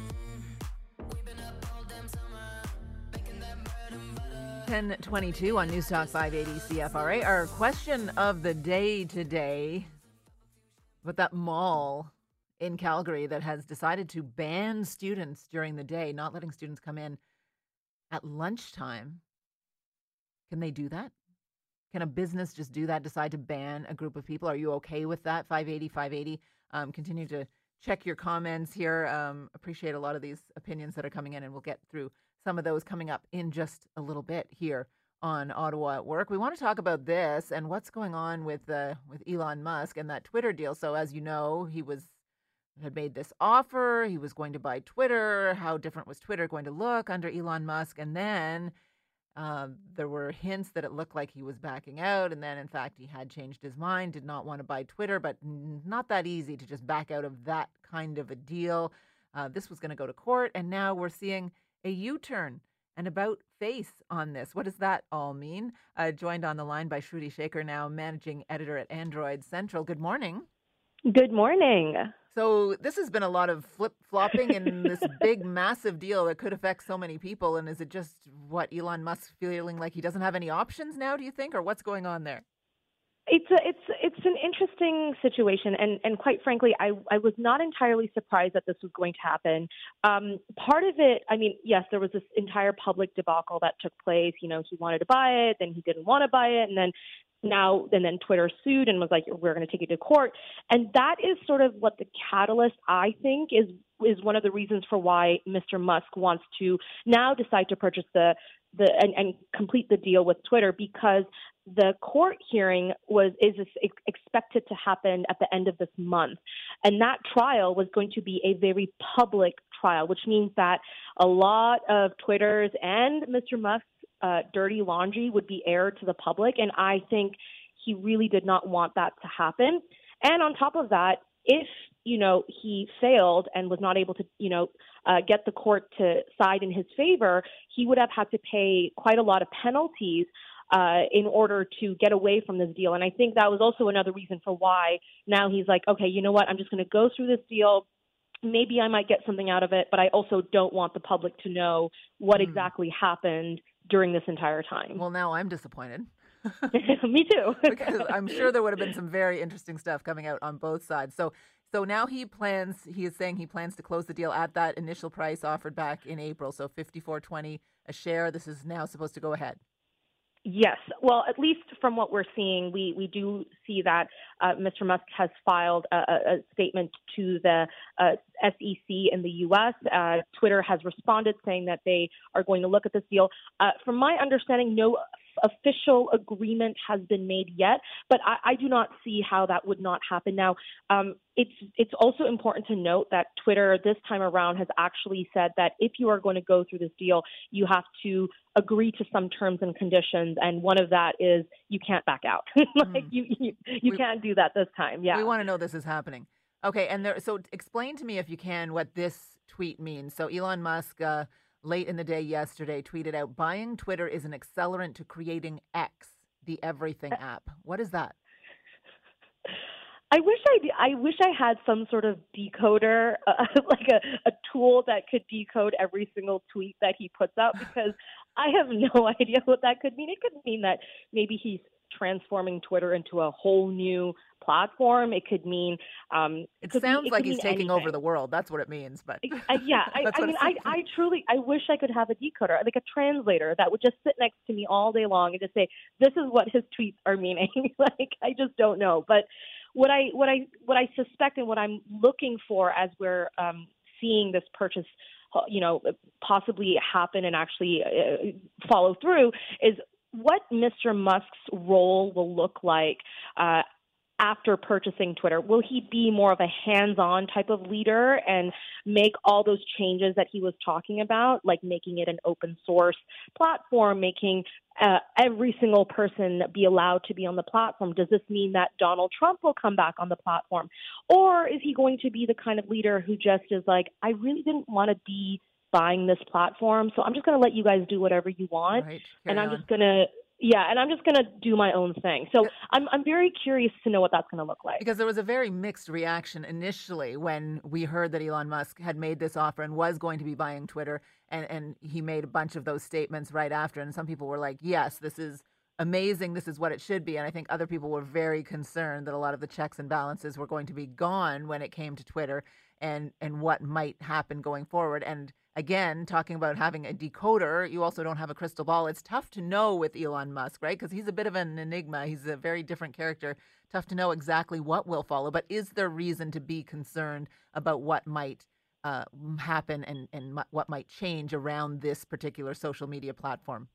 ten twenty-two on News Talk five eighty C F R A. Our question of the day today, with that mall in Calgary that has decided to ban students during the day, not letting students come in at lunchtime. Can they do that? Can a business just do that, decide to ban a group of people? Are you okay with that? five eighty, five eighty. Um, continue to check your comments here. Um, appreciate a lot of these opinions that are coming in, and we'll get through some of those coming up in just a little bit here on Ottawa at Work. We want to talk about this and what's going on with uh, with Elon Musk and that Twitter deal. So as you know, he was had made this offer. He was going to buy Twitter. How different was Twitter going to look under Elon Musk? And then Um, there were hints that it looked like he was backing out, and then, in fact, he had changed his mind, did not want to buy Twitter, but n- not that easy to just back out of that kind of a deal. Uh, this was going to go to court, and now we're seeing a U-turn and about face on this. What does that all mean? Uh, joined on the line by Shruti Shaker, now managing editor at Android Central. Good morning. Good morning. So this has been a lot of flip-flopping in this big, massive deal that could affect so many people. And is it just, what, Elon Musk feeling like he doesn't have any options now, do you think? Or what's going on there? It's a, it's it's an interesting situation. And, and quite frankly, I, I was not entirely surprised that this was going to happen. Um, part of it, I mean, yes, there was this entire public debacle that took place. You know, he wanted to buy it, then he didn't want to buy it. And then now, and then Twitter sued and was like, we're going to take it to court. And that is sort of what the catalyst, I think, is is one of the reasons for why Mister Musk wants to now decide to purchase the the and, and complete the deal with Twitter, because the court hearing was is expected to happen at the end of this month. And that trial was going to be a very public trial, which means that a lot of Twitter's and Mister Musk's uh, dirty laundry would be aired to the public. And I think he really did not want that to happen. And on top of that, if, you know, he failed and was not able to, you know, uh, get the court to side in his favor, he would have had to pay quite a lot of penalties uh, in order to get away from this deal. And I think that was also another reason for why now he's like, okay, you know what, I'm just going to go through this deal. Maybe I might get something out of it, but I also don't want the public to know what mm. exactly happened during this entire time. Well, now I'm disappointed. Me too. Because I'm sure there would have been some very interesting stuff coming out on both sides. So so now he plans, he is saying he plans to close the deal at that initial price offered back in April. So fifty-four twenty a share. This is now supposed to go ahead. Yes. Well, at least from what we're seeing, we, we do see that uh, Mister Musk has filed a, a statement to the uh, S E C in the U S. Uh, Twitter has responded saying that they are going to look at this deal. Uh, from my understanding, no official agreement has been made yet, but I, I do not see how that would not happen. Now, um, it's it's also important to note that Twitter this time around has actually said that if you are going to go through this deal, you have to agree to some terms and conditions, and one of that is you can't back out. like mm. you you, you we, can't do that this time. Yeah, we want to know this is happening. Okay, and there, so explain to me, if you can, what this tweet means. So Elon Musk, uh, late in the day yesterday, tweeted out, "Buying Twitter is an accelerant to creating X, the everything app." What is that? I wish I, I wish I had some sort of decoder, uh, like a, a tool that could decode every single tweet that he puts out, because I have no idea what that could mean. It could mean that maybe he's transforming Twitter into a whole new platform. It could mean um, it, it sounds mean, it like he's taking anything. over the world. That's what it means. But I, yeah, I, I mean, I, I truly, I wish I could have a decoder, like a translator that would just sit next to me all day long and just say, "This is what his tweets are meaning." Like, I just don't know. But what I, what I, what I suspect and what I'm looking for as we're um, seeing this purchase, you know, possibly happen and actually uh, follow through, is what Mister Musk's role will look like uh, after purchasing Twitter. Will he be more of a hands-on type of leader and make all those changes that he was talking about, like making it an open source platform, making uh, every single person be allowed to be on the platform? Does this mean that Donald Trump will come back on the platform? Or is he going to be the kind of leader who just is like, I really didn't want to be buying this platform, so I'm just going to let you guys do whatever you want, right, and I'm on. just going to, yeah, and I'm just going to do my own thing. So I'm I'm very curious to know what that's going to look like. Because there was a very mixed reaction initially when we heard that Elon Musk had made this offer and was going to be buying Twitter, and, and he made a bunch of those statements right after, and some people were like, yes, this is amazing, this is what it should be, and I think other people were very concerned that a lot of the checks and balances were going to be gone when it came to Twitter and, and what might happen going forward. And again, talking about having a decoder, you also don't have a crystal ball. It's tough to know with Elon Musk, right? Because he's a bit of an enigma. He's a very different character. Tough to know exactly what will follow. But is there reason to be concerned about what might uh, happen and, and what might change around this particular social media platform?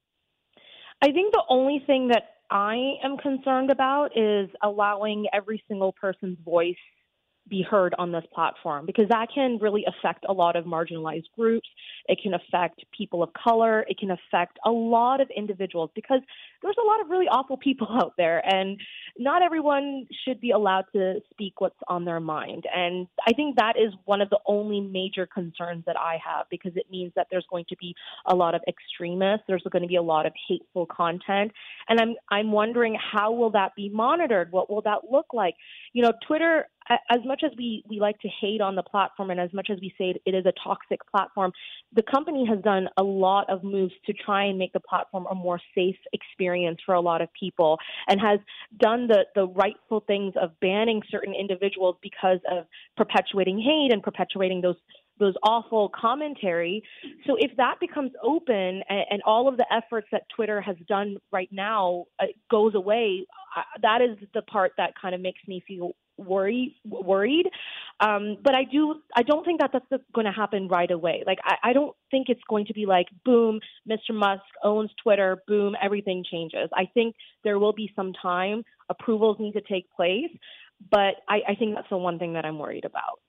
I think the only thing that I am concerned about is allowing every single person's voice be heard on this platform, because that can really affect a lot of marginalized groups. It can affect people of color. It can affect a lot of individuals, because there's a lot of really awful people out there, and not everyone should be allowed to speak what's on their mind. And I think that is one of the only major concerns that I have, because it means that there's going to be a lot of extremists. There's going to be a lot of hateful content. And I'm I'm wondering, how will that be monitored? What will that look like? You know, Twitter, as much as we, we like to hate on the platform, and as much as we say it is a toxic platform, the company has done a lot of moves to try and make the platform a more safe experience for a lot of people, and has done the, the rightful things of banning certain individuals because of perpetuating hate and perpetuating those those awful commentary. So if that becomes open and, and all of the efforts that Twitter has done right now uh, goes away, uh, that is the part that kind of makes me feel worry worried. Um, but I do I don't think that that's going to happen right away. Like I, I don't think it's going to be like, boom, Mister Musk owns Twitter, boom, everything changes. I think there will be some time. Approvals need to take place. But I, I think that's the one thing that I'm worried about.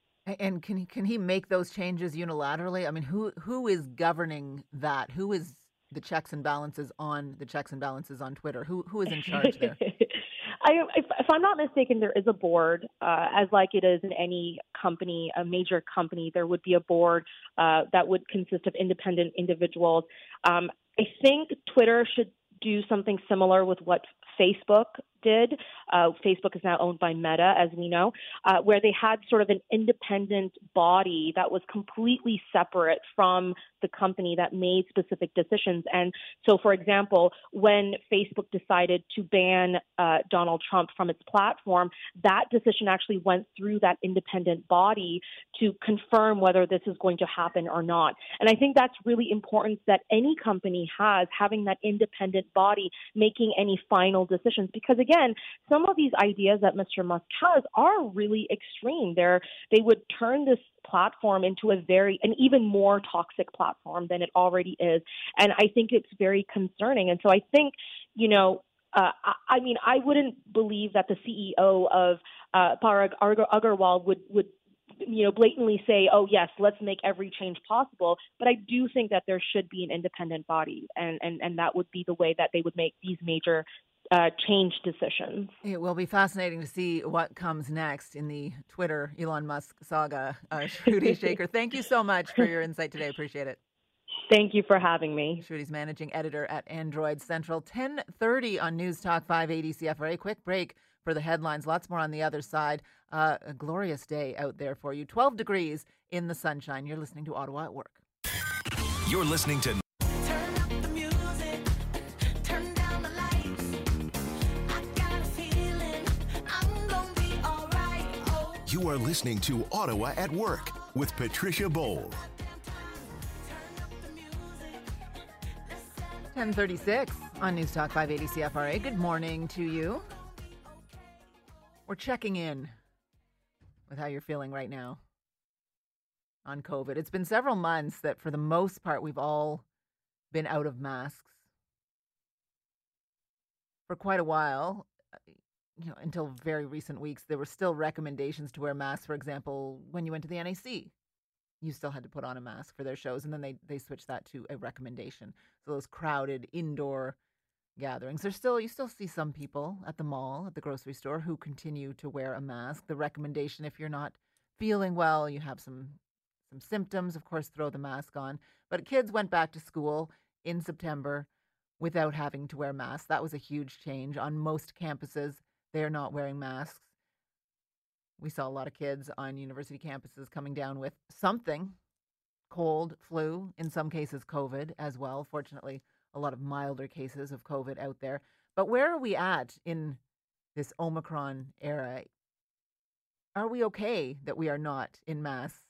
And can he can he make those changes unilaterally? I mean, who who is governing that? Who is the checks and balances on the checks and balances on Twitter? Who who is in charge there? I, if, if I'm not mistaken, there is a board, uh, as like it is in any company, a major company. There would be a board uh, that would consist of independent individuals. Um, I think Twitter should do something similar with what Facebook did. Uh, Facebook is now owned by Meta, as we know, uh, where they had sort of an independent body that was completely separate from the company that made specific decisions. And so, for example, when Facebook decided to ban uh, Donald Trump from its platform, that decision actually went through that independent body to confirm whether this is going to happen or not. And I think that's really important that any company has, having that independent body making any final decisions, because again, some of these ideas that Mister Musk has are really extreme. They're, they would turn this platform into a very, an even more toxic platform than it already is. And I think it's very concerning. And so I think, you know, uh, I, I mean, I wouldn't believe that the C E O of uh, Parag Agarwal would, would, you know, blatantly say, oh, yes, let's make every change possible. But I do think that there should be an independent body, and, and, and that would be the way that they would make these major Uh, change decisions. It will be fascinating to see what comes next in the Twitter Elon Musk saga. Uh, Shruti Shaker, thank you so much for your insight today. Appreciate it. Thank you for having me. Shruti's managing editor at Android Central. ten thirty on News Talk five eighty C F R A. Quick break for the headlines. Lots more on the other side. Uh, a glorious day out there for you. twelve degrees in the sunshine. You're listening to Ottawa at Work. You're listening to You are listening to Ottawa at Work with Patricia Bowl. ten thirty-six on News Talk five eighty C F R A. Good morning to you. We're checking in with how you're feeling right now on COVID. It's been several months that for the most part we've all been out of masks. For quite a while, you know, until very recent weeks, there were still recommendations to wear masks. For example, when you went to the N A C, you still had to put on a mask for their shows, and then they, they switched that to a recommendation. So those crowded indoor gatherings, there's still, you still see some people at the mall, at the grocery store, who continue to wear a mask. The recommendation, if you're not feeling well, you have some some symptoms, of course, throw the mask on. But kids went back to school in September without having to wear masks. That was a huge change. On most campuses, they're not wearing masks. We saw a lot of kids on university campuses coming down with something, cold, flu, in some cases COVID as well. Fortunately, a lot of milder cases of COVID out there. But where are we at in this Omicron era? Are we okay that we are not in masks?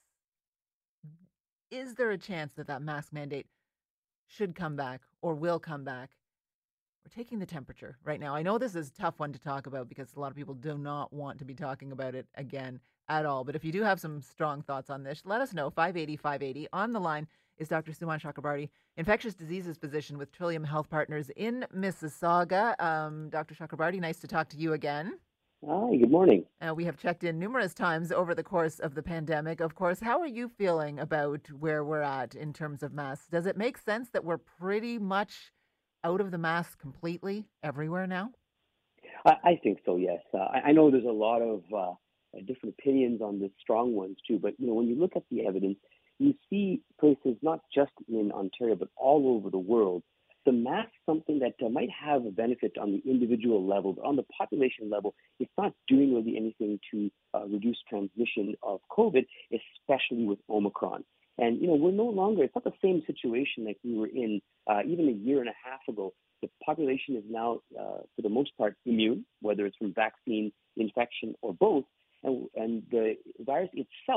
Is there a chance that that mask mandate should come back or will come back? We're taking the temperature right now. I know this is a tough one to talk about because a lot of people do not want to be talking about it again at all. But if you do have some strong thoughts on this, let us know. five eighty, five eighty. On the line is Doctor Suman Chakrabarty, infectious diseases physician with Trillium Health Partners in Mississauga. Um, Doctor Chakrabarty, nice to talk to you again. Hi, good morning. Uh, we have checked in numerous times over the course of the pandemic. Of course, how are you feeling about where we're at in terms of masks? Does it make sense that we're pretty much out of the mask completely everywhere now? I, I think so, yes. Uh, I, I know there's a lot of uh, different opinions on the strong ones too, but you know, when you look at the evidence, you see places not just in Ontario, but all over the world, the mask something that uh, might have a benefit on the individual level, but on the population level, it's not doing really anything to uh, reduce transmission of COVID, especially with Omicron. And, you know, we're no longer, it's not the same situation like we were in uh, even a year and a half ago. The population is now, uh, for the most part, immune, whether it's from vaccine, infection, or both. And, and the virus itself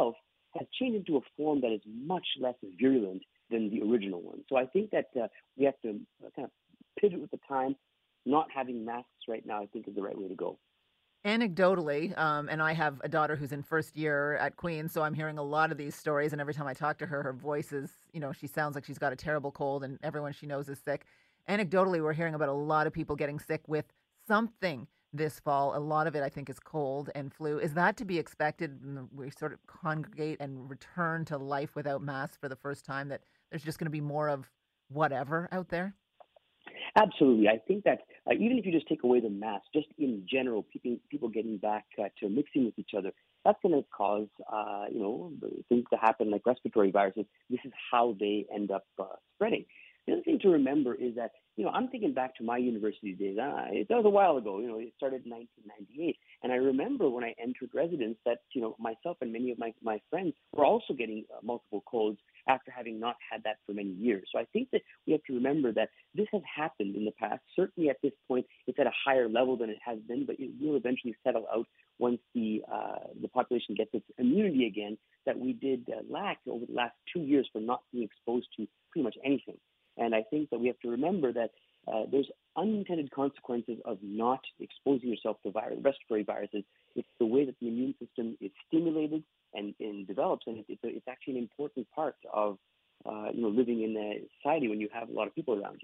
has changed into a form that is much less virulent than the original one. So I think that uh, we have to uh, kind of pivot with the time. Not having masks right now, I think, is the right way to go. Anecdotally, um, and I have a daughter who's in first year at Queen's, so I'm hearing a lot of these stories, and every time I talk to her, her voice is, you know, she sounds like she's got a terrible cold, and everyone she knows is sick. Anecdotally, we're hearing about a lot of people getting sick with something this fall. A lot of it, I think, is cold and flu. Is that to be expected? We sort of congregate and return to life without masks for the first time, that there's just going to be more of whatever out there? Absolutely. I think that uh, even if you just take away the mask, just in general, people, people getting back uh, to mixing with each other, that's going to cause, uh, you know, things to happen like respiratory viruses. This is how they end up uh, spreading. The other thing to remember is that, you know, I'm thinking back to my university days. Uh, it that was a while ago. You know, it started in nineteen ninety-eight. And I remember when I entered residence that, you know, myself and many of my, my friends were also getting uh, multiple colds after having not had that for many years. So I think that we have to remember that this has happened in the past. Certainly at this point, it's at a higher level than it has been, but it will eventually settle out once the uh, the population gets its immunity again that we did uh, lack over the last two years for not being exposed to pretty much anything. And I think that we have to remember that uh, there's unintended consequences of not exposing yourself to virus, respiratory viruses. It's the way that the immune system is stimulated and, and develops, and it's, a, it's actually an important part of uh, you know living in a society when you have a lot of people around you.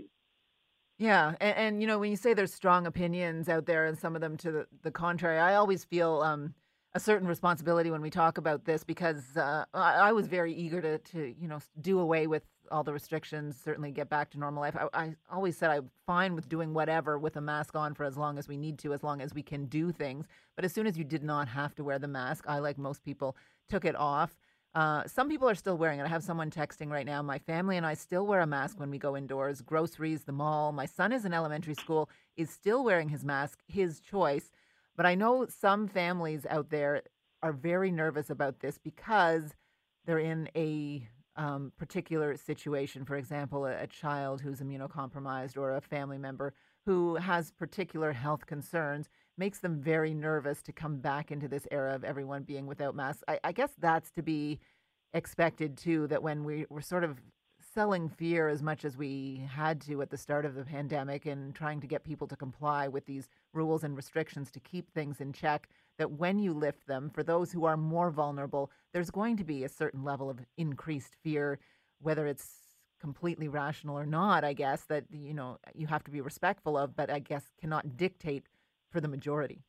Yeah, and, and you know, when you say there's strong opinions out there and some of them to the, the contrary, I always feel um, a certain responsibility when we talk about this, because uh, I, I was very eager to, to, you know, do away with all the restrictions, certainly get back to normal life. I, I always said I'm fine with doing whatever with a mask on for as long as we need to, as long as we can do things. But as soon as you did not have to wear the mask, I, like most people, took it off. Uh, some people are still wearing it. I have someone texting right now. My family and I still wear a mask when we go indoors, groceries, the mall. My son is in elementary school, is still wearing his mask, his choice. But I know some families out there are very nervous about this because they're in a um, particular situation. For example, a, a child who's immunocompromised or a family member who has particular health concerns, makes them very nervous to come back into this era of everyone being without masks. I, I guess that's to be expected too, that when we were sort of selling fear as much as we had to at the start of the pandemic and trying to get people to comply with these rules and restrictions to keep things in check, that when you lift them, for those who are more vulnerable, there's going to be a certain level of increased fear, whether it's completely rational or not, I guess, that, you know, you have to be respectful of, but I guess cannot dictate for the majority.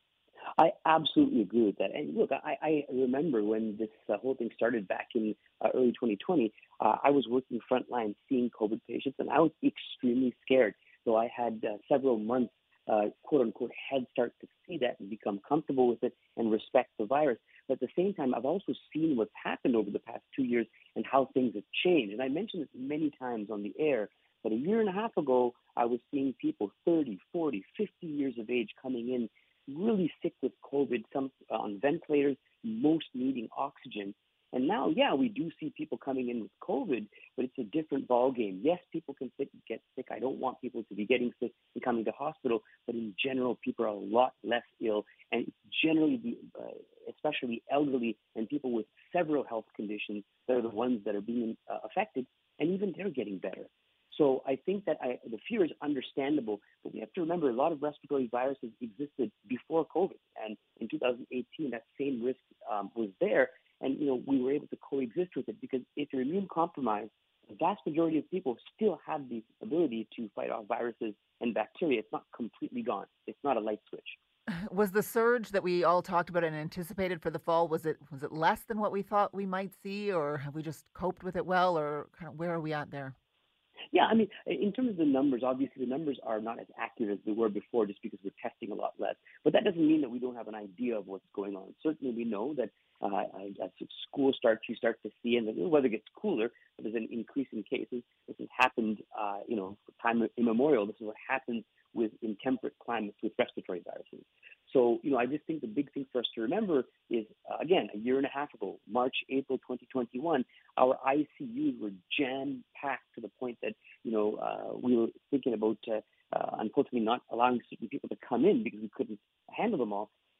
I absolutely agree with that. And look, I, I remember when this uh, whole thing started back in uh, early twenty twenty, uh, I was working frontline seeing COVID patients, and I was extremely scared. So I had uh, several months, uh, quote unquote, head start to see that and become comfortable with it and respect the virus. But at the same time, I've also seen what's happened over the past two years and how things have changed. And I mentioned this many times on the air, but a year and a half ago, I was seeing people thirty, forty, fifty years of age coming in really sick with COVID, some on ventilators, most needing oxygen. And now, yeah, we do see people coming in with COVID, but it's a different ballgame. Yes, people can sick, get sick. I don't want people to be getting sick and coming to hospital, but in general, people are a lot less ill. And generally, the, uh, especially elderly and people with several health conditions, that are the ones that are being uh, affected, and even they're getting better. So I think that I, the fear is understandable, but we have to remember a lot of respiratory viruses existed before COVID. And in two thousand eighteen, that same risk um, was there. And, you know, we were able to coexist with it because if you're immune compromised, the vast majority of people still have the ability to fight off viruses and bacteria. It's not completely gone. It's not a light switch. Was the surge that we all talked about and anticipated for the fall, was it was it less than what we thought we might see, or have we just coped with it well, or kind of where are we at there? Yeah, I mean, in terms of the numbers, obviously the numbers are not as accurate as they were before just because we're testing a lot less. But that doesn't mean that we don't have an idea of what's going on. Certainly we know that uh, as school starts, you start to see, and the weather gets cooler, but there's an increase in cases. This has happened, uh, you know, for time immemorial. This is what happens with in temperate climates with respiratory viruses. So, you know, I just think the big thing for us to remember is, uh, again, a year and a half ago, March, April twenty twenty-one, our I C Us were jam-packed to the point that, you know, uh, we were thinking about, uh, uh, unfortunately, not allowing certain people to come in because we couldn't handle them all.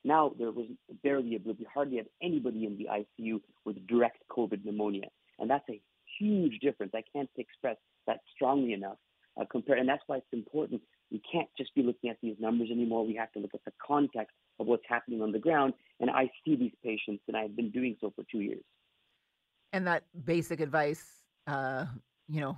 Now there was barely, we hardly have anybody in the I C U with direct COVID pneumonia. And that's a huge difference. I can't express that strongly enough. Uh, compare, and that's why it's important. We can't just be looking at these numbers anymore. We have to look at the context of what's happening on the ground. And I see these patients, and I've been doing so for two years. And that basic advice, uh, you know,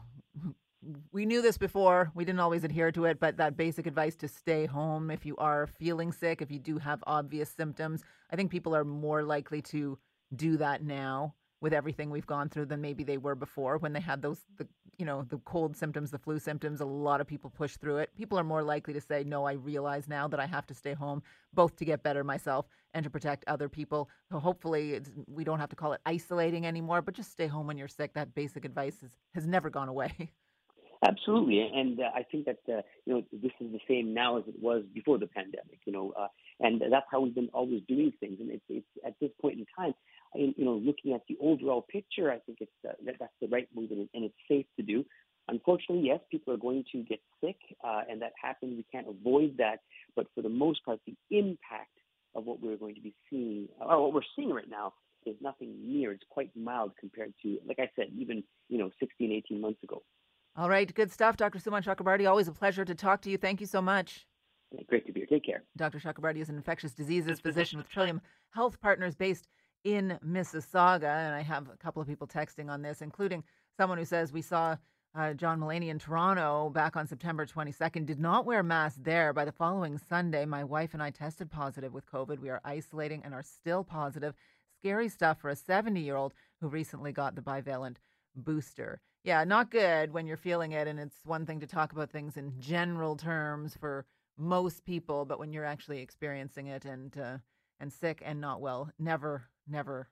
we knew this before. We didn't always adhere to it, but that basic advice to stay home if you are feeling sick, if you do have obvious symptoms, I think people are more likely to do that now with everything we've gone through than maybe they were before when they had those, the, you know, the cold symptoms, the flu symptoms. A lot of people push through it. People are more likely to say, no, I realize now that I have to stay home, both to get better myself and to protect other people. So hopefully it's, we don't have to call it isolating anymore, but just stay home when you're sick. That basic advice is, has never gone away. Absolutely, and uh, I think that uh, you know this is the same now as it was before the pandemic. You know, uh, and that's how we've been always doing things. And it's, it's at this point in time, I, you know, looking at the overall picture, I think it's uh, that, that's the right move, and, it, and it's safe to do. Unfortunately, yes, people are going to get sick, uh, and that happens. We can't avoid that. But for the most part, the impact of what we're going to be seeing, or what we're seeing right now, is nothing near. It's quite mild compared to, like I said, even you know, sixteen, eighteen months ago. All right, good stuff. Doctor Suman Chakrabarti, always a pleasure to talk to you. Thank you so much. Great to be here. Take care. Doctor Chakrabarti is an infectious diseases physician with Trillium Health Partners based in Mississauga. And I have a couple of people texting on this, including someone who says we saw uh, John Mulaney in Toronto back on September twenty-second, did not wear a mask there. By the following Sunday, my wife and I tested positive with COVID. We are isolating and are still positive. Scary stuff for a seventy-year-old who recently got the bivalent booster. Yeah, not good when you're feeling it, and it's one thing to talk about things in general terms for most people, but when you're actually experiencing it and uh, and sick and not well, never, never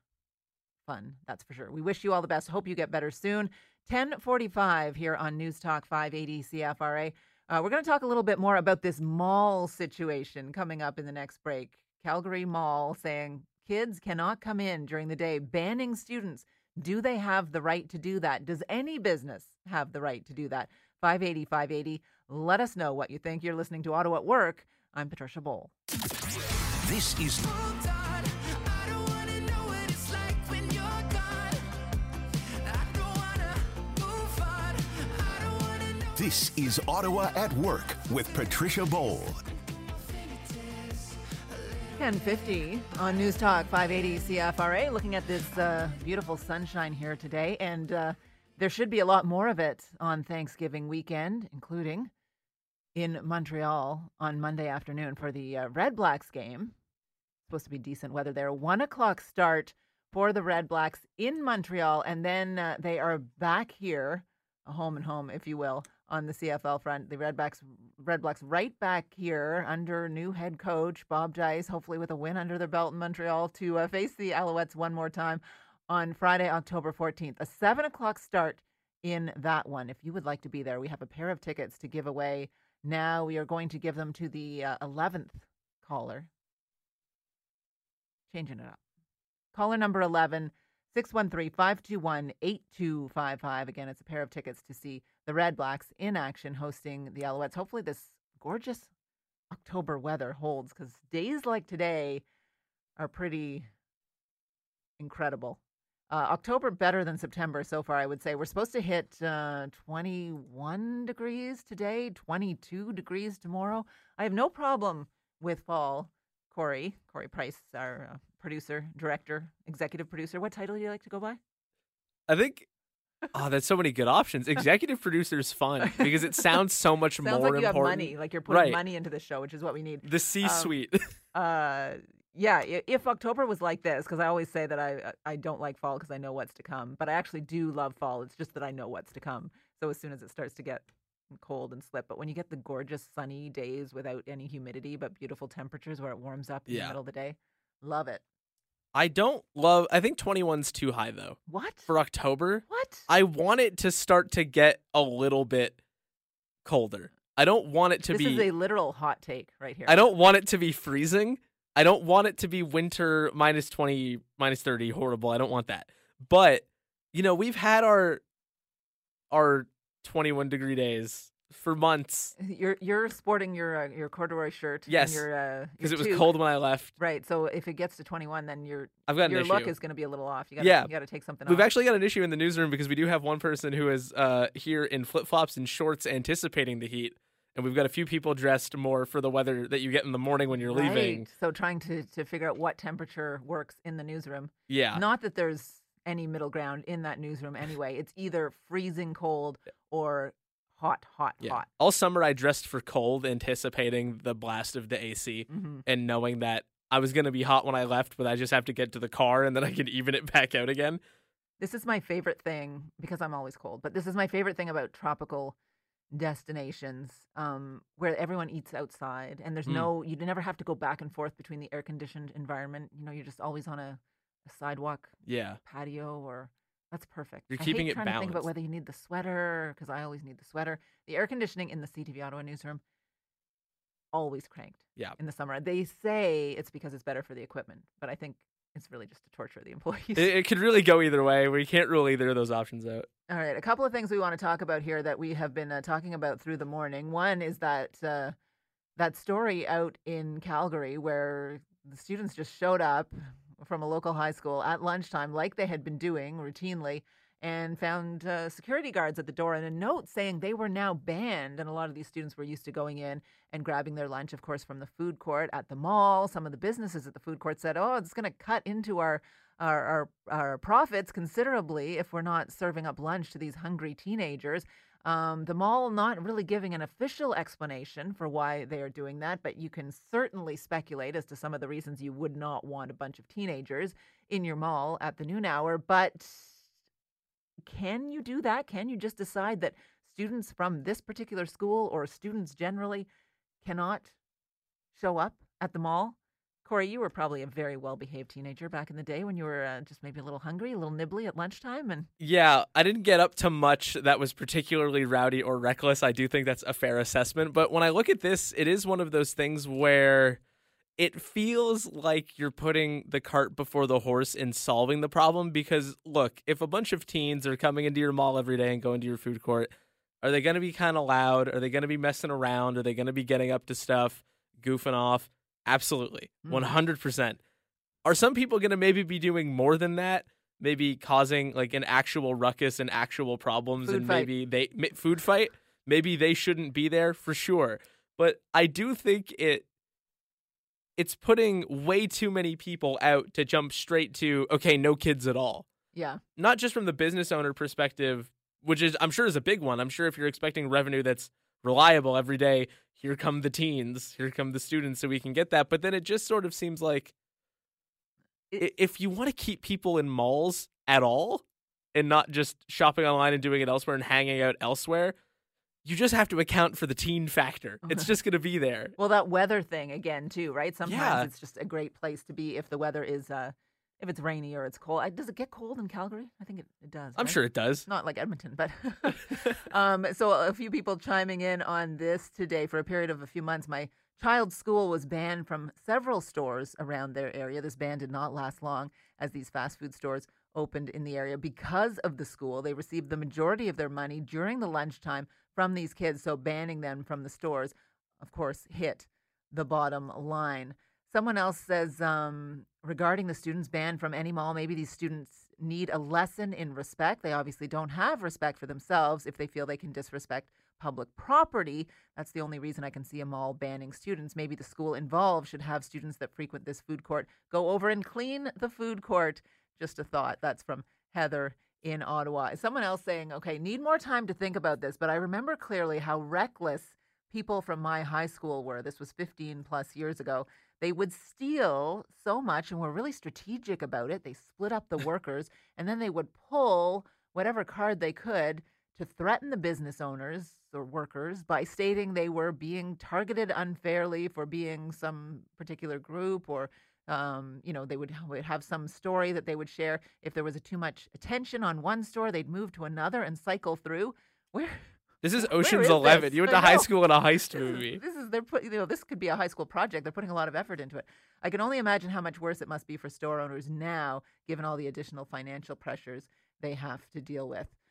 fun, that's for sure. We wish you all the best. Hope you get better soon. ten forty-five here on News Talk five eighty C F R A. Uh, we're going to talk a little bit more about this mall situation coming up in the next break. Calgary Mall saying kids cannot come in during the day, banning students. Do they have the right to do that? Does any business have the right to do that? five eighty, five eighty. Let us know what you think. You're listening to Ottawa at Work. I'm Patricia Boll. This is This is Ottawa at Work with Patricia Boll. ten fifty on News Talk five eighty C F R A. Looking at this uh, beautiful sunshine here today, and uh, there should be a lot more of it on Thanksgiving weekend, including in Montreal on Monday afternoon for the uh, Red Blacks game. Supposed to be decent weather there. One o'clock start for the Red Blacks in Montreal, and then uh, they are back here, home and home, if you will, on the C F L front. The Red Blacks, Red Blacks right back here under new head coach Bob Dice, hopefully with a win under their belt in Montreal to uh, face the Alouettes one more time on Friday, October fourteenth. A seven o'clock start in that one. If you would like to be there, we have a pair of tickets to give away. Now we are going to give them to the uh, eleventh caller. Changing it up. Caller number eleven, six one three, five two one, eight two five five. Again, it's a pair of tickets to see the Red Blacks in action hosting the Alouettes. Hopefully this gorgeous October weather holds, because days like today are pretty incredible. Uh, October better than September so far, I would say. We're supposed to hit uh, twenty-one degrees today, twenty-two degrees tomorrow. I have no problem with fall. Corey, Corey Price, our uh, producer, director, executive producer. What title do you like to go by? I think, oh, that's so many good options. Executive producer is fun because it sounds so much sounds more like you important. have money, like you're putting right. money into the show, which is what we need. The C-suite. Um, uh, yeah, if October was like this, because I always say that I I don't like fall because I know what's to come, but I actually do love fall. It's just that I know what's to come. So as soon as it starts to get cold and slip, but when you get the gorgeous sunny days without any humidity but beautiful temperatures where it warms up in yeah. the middle of the day, love it. I don't love, I think twenty-one's too high though. What? For October? What? I want it to start to get a little bit colder. I don't want it to this be. This is a literal hot take right here. I don't want it to be freezing. I don't want it to be winter minus twenty, minus thirty, horrible. I don't want that. But, you know, we've had our our twenty-one degree days for months. You're you're sporting your uh, your corduroy shirt. Yes, because uh, it was toque. cold when I left. Right. So if it gets to twenty-one, then your I've got an your issue. look is going to be a little off. You gotta, yeah, you got to take something We've off. actually got an issue in the newsroom because we do have one person who is uh, here in flip-flops and shorts anticipating the heat. And we've got a few people dressed more for the weather that you get in the morning when you're right. leaving. So trying to, to figure out what temperature works in the newsroom. Yeah. Not that there's any middle ground in that newsroom anyway. It's either freezing cold or hot, hot, yeah. hot. All summer I dressed for cold, anticipating the blast of the A C mm-hmm. and knowing that I was going to be hot when I left, but I just have to get to the car and then I can even it back out again. This is my favorite thing because I'm always cold, but this is my favorite thing about tropical destinations um, where everyone eats outside and there's Mm. no, you never have to go back and forth between the air-conditioned environment. You know, you're just always on a, a sidewalk Yeah. patio or that's perfect. You're I keeping hate it trying to think about balanced. whether you need the sweater because I always need the sweater. The air conditioning in the C T V Ottawa newsroom always cranked Yeah. in the summer. They say it's because it's better for the equipment, but I think it's really just to torture the employees. It, it could really go either way. We can't rule either of those options out. All right, a couple of things we want to talk about here that we have been uh, talking about through the morning. One is that uh, that story out in Calgary where the students just showed up from a local high school at lunchtime, like they had been doing routinely, and found uh, security guards at the door and a note saying they were now banned. And a lot of these students were used to going in and grabbing their lunch, of course, from the food court at the mall. Some of the businesses at the food court said, oh, it's going to cut into our Our, our our profits considerably if we're not serving up lunch to these hungry teenagers. Um, the mall not really giving an official explanation for why they are doing that, but you can certainly speculate as to some of the reasons you would not want a bunch of teenagers in your mall at the noon hour. But can you do that? Can you just decide that students from this particular school or students generally cannot show up at the mall? Corey, you were probably a very well-behaved teenager back in the day when you were uh, just maybe a little hungry, a little nibbly at lunchtime. And Yeah, I didn't get up to much that was particularly rowdy or reckless. I do think that's a fair assessment. But when I look at this, it is one of those things where it feels like you're putting the cart before the horse in solving the problem. Because, look, if a bunch of teens are coming into your mall every day and going to your food court, are they going to be kind of loud? Are they going to be messing around? Are they going to be getting up to stuff, goofing off? Absolutely. one hundred percent. Are some people going to maybe be doing more than that? Maybe causing like an actual ruckus and actual problems Food and fight. maybe they m- food fight? Maybe they shouldn't be there for sure. But I do think it it's putting way too many people out to jump straight to, okay, no kids at all. yeah, Not just from the business owner perspective, which is I'm sure is a big one. I'm sure if you're expecting revenue that's reliable every day, here come the teens, here come the students, so we can get that. But then it just sort of seems like i- if you want to keep people in malls at all and not just shopping online and doing it elsewhere and hanging out elsewhere, you just have to account for the teen factor. It's just going to be there. well, that weather thing again too, right? Sometimes Yeah. it's just a great place to be if the weather is, uh, if it's rainy or it's cold. Uh, Does it get cold in Calgary? I think it, it does. I'm right? sure it does. Not like Edmonton, but um, so a few people chiming in on this today. For a period of a few months, my child's school was banned from several stores around their area. This ban did not last long as these fast food stores opened in the area because of the school. They received the majority of their money during the lunchtime from these kids, so banning them from the stores, of course, hit the bottom line. Someone else says um, regarding the students banned from any mall, maybe these students need a lesson in respect. They obviously don't have respect for themselves if they feel they can disrespect public property. That's the only reason I can see a mall banning students. Maybe the school involved should have students that frequent this food court go over and clean the food court. Just a thought. That's from Heather in Ottawa. Someone else saying, okay, need more time to think about this, but I remember clearly how reckless people from my high school were. This was fifteen plus years ago. They would steal so much and were really strategic about it. They split up the workers and then they would pull whatever card they could to threaten the business owners or workers by stating they were being targeted unfairly for being some particular group, or um, you know, they would, would have some story that they would share. If there was a too much attention on one store, they'd move to another and cycle through. Where This is Where Ocean's is Eleven. this? You went I to high know. school in a heist This is- movie. This is they're put, you know, this could be a high school project. They're putting a lot of effort into it. I can only imagine how much worse it must be for store owners now, given all the additional financial pressures they have to deal with.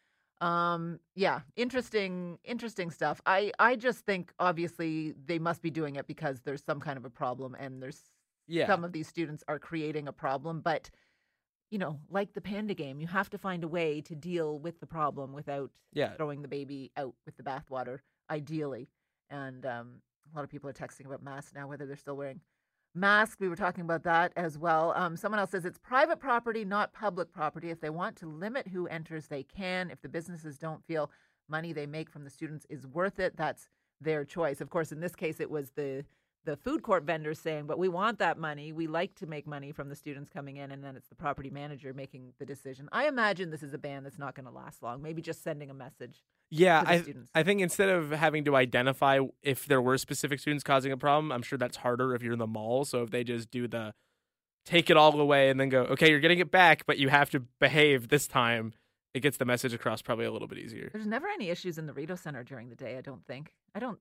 Um, yeah, interesting, interesting stuff. I, I just think obviously they must be doing it because there's some kind of a problem and there's Yeah. some of these students are creating a problem. But, you know, like the panda game, you have to find a way to deal with the problem without Yeah. throwing the baby out with the bathwater, ideally. And um, a lot of people are texting about masks now, whether they're still wearing masks. We were talking about that as well. Um, someone else says it's private property, not public property. If they want to limit who enters, they can. If the businesses don't feel money they make from the students is worth it, that's their choice. Of course, in this case, it was the the food court vendors saying, but we want that money. We like to make money from the students coming in, and then it's the property manager making the decision. I imagine this is a ban that's not going to last long. Maybe just sending a message. Yeah, to the I students. I think instead of having to identify if there were specific students causing a problem, I'm sure that's harder if you're in the mall. So if they just do the take it all away and then go, okay, you're getting it back, but you have to behave this time, it gets the message across probably a little bit easier. There's never any issues in the Rito Center during the day, I don't think. I don't...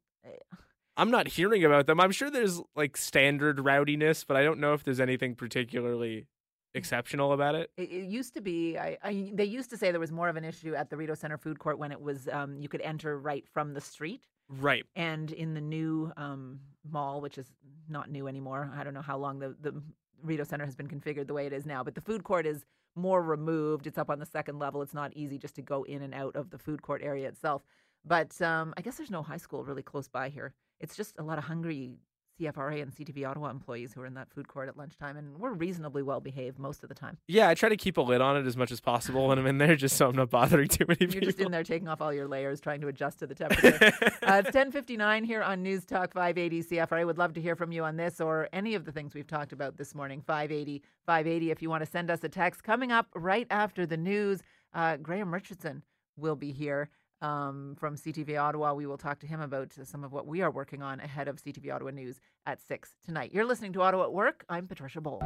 I'm not hearing about them. I'm sure there's like standard rowdiness, but I don't know if there's anything particularly exceptional about it. It, it used to be, I, I, they used to say there was more of an issue at the Rito Center food court when it was, um, you could enter right from the street. Right. And in the new um, mall, which is not new anymore, I don't know how long the, the Rito Center has been configured the way it is now, but the food court is more removed. It's up on the second level. It's not easy just to go in and out of the food court area itself. But um, I guess there's no high school really close by here. It's just a lot of hungry C F R A and C T V Ottawa employees who are in that food court at lunchtime, and we're reasonably well behaved most of the time. Yeah, I try to keep a lid on it as much as possible when I'm in there, just so I'm not bothering too many people. You're just in there taking off all your layers, trying to adjust to the temperature. uh, it's ten fifty-nine here on News Talk five eighty C F R A. Would love to hear from you on this or any of the things we've talked about this morning. five eighty, five eighty if you want to send us a text. Coming up right after the news, uh, Graham Richardson will be here. Um, from C T V Ottawa. We will talk to him about some of what we are working on ahead of C T V Ottawa News at six tonight. You're listening to Ottawa at Work. I'm Patricia Bowl.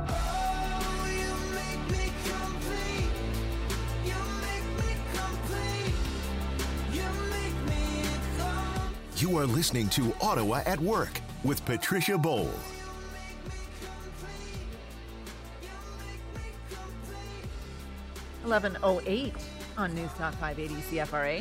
You are listening to Ottawa at Work with Patricia Bowl. eleven oh eight on News Talk five eighty C F R A.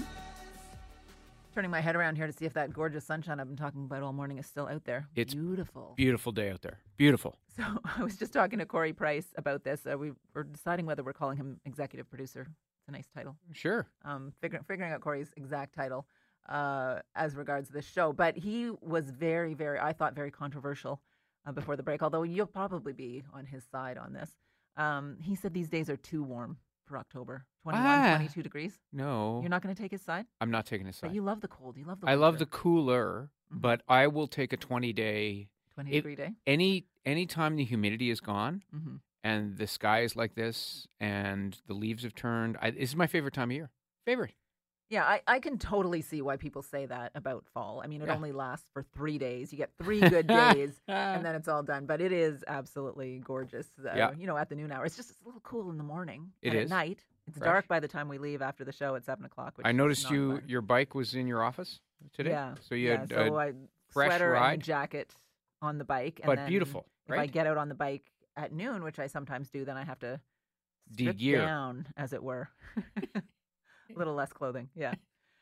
Turning my head around here to see if that gorgeous sunshine I've been talking about all morning is still out there. It's beautiful. Beautiful day out there. Beautiful. So I was just talking to Corey Price about this. Uh, we were deciding whether we're calling him executive producer. It's a nice title. Sure. Um, figuring figuring out Corey's exact title uh, as regards this show. But he was very, very, I thought, very controversial uh, before the break, although you'll probably be on his side on this. Um, he said these days are too warm for October. twenty-one, ah, twenty-two degrees. No. You're not going to take his side? I'm not taking his side. But you love the cold. You love the I winter. love the cooler, mm-hmm. but I will take a twenty-day. twenty-degree day? Any any time the humidity is gone mm-hmm. and the sky is like this and the leaves have turned, I, this is my favorite time of year. Favorite. Yeah, I, I can totally see why people say that about fall. I mean, it Yeah. only lasts for three days. You get three good days, and then it's all done. But it is absolutely gorgeous. Uh, Yeah. You know, at the noon hour. It's just it's a little cool in the morning. It and is. At night, it's Fresh. dark by the time we leave after the show at seven o'clock. Which I is noticed not you. fun. Your bike was in your office today. Yeah. So you yeah, had so a I fresh sweater ride, and a jacket on the bike. And but then beautiful. If I Right? get out on the bike at noon, which I sometimes do, then I have to strip De-gear. down, as it were. A little less clothing, yeah.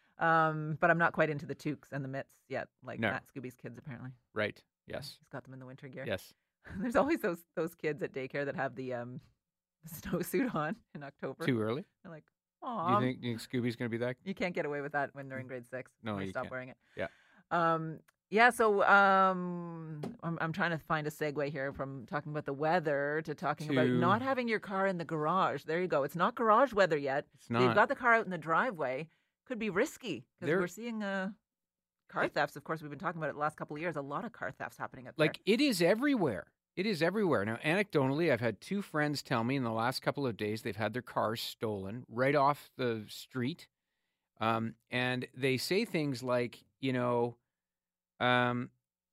Um, but I'm not quite into the toques and the mitts yet, like No. Matt Scooby's kids apparently. Right. Yes. He's got them in the winter gear. Yes. There's always those those kids at daycare that have the um the snowsuit on in October. Too early? They're like, Do oh, you think, do you think Scooby's going to be that? you can't get away with that when they're in grade six. No, they you stop can't. wearing it. Yeah. Um, yeah, so um, I'm, I'm trying to find a segue here from talking about the weather to talking about To- not having your car in the garage. There you go. It's not garage weather yet. It's They've not. got the car out in the driveway. Could be risky because There- we're seeing uh, car thefts. Of course, we've been talking about it the last couple of years. A lot of car thefts happening up Like, it is everywhere. It is everywhere. Now, anecdotally, I've had two friends tell me in the last couple of days they've had their cars stolen right off the street. Um, and they say things like, you know, um,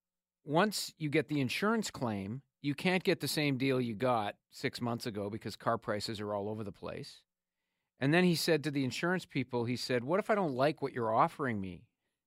once you get the insurance claim, you can't get the same deal you got six months ago because car prices are all over the place. And then he said to the insurance people, he said, what if I don't like what you're offering me?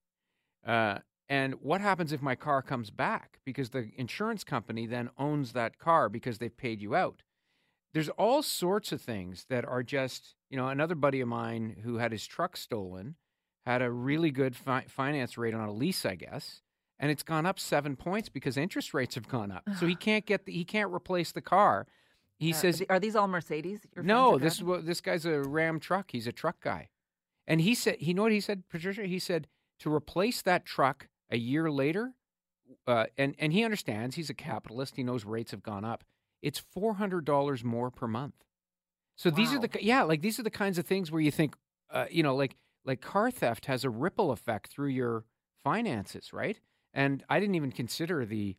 Uh, and what happens if my car comes back? Because the insurance company then owns that car because they've paid you out. there's all sorts of things that are just, you know, another buddy of mine who had his truck stolen had a really good fi- finance rate on a lease, I guess, and it's gone up seven points because interest rates have gone up. So he can't get the, he can't replace the car. He Uh, says, are these all Mercedes? your friends no, are this is driving? what this guy's a Ram truck. He's a truck guy. And he said, you know what he said, Patricia? He said to replace that truck a year later, uh, and, and he understands, he's a capitalist, he knows rates have gone up. It's four hundred dollars more per month. So these are the, yeah, like these are the kinds of things where you think, uh, you know, like, like car theft has a ripple effect through your finances, right? And I didn't even consider the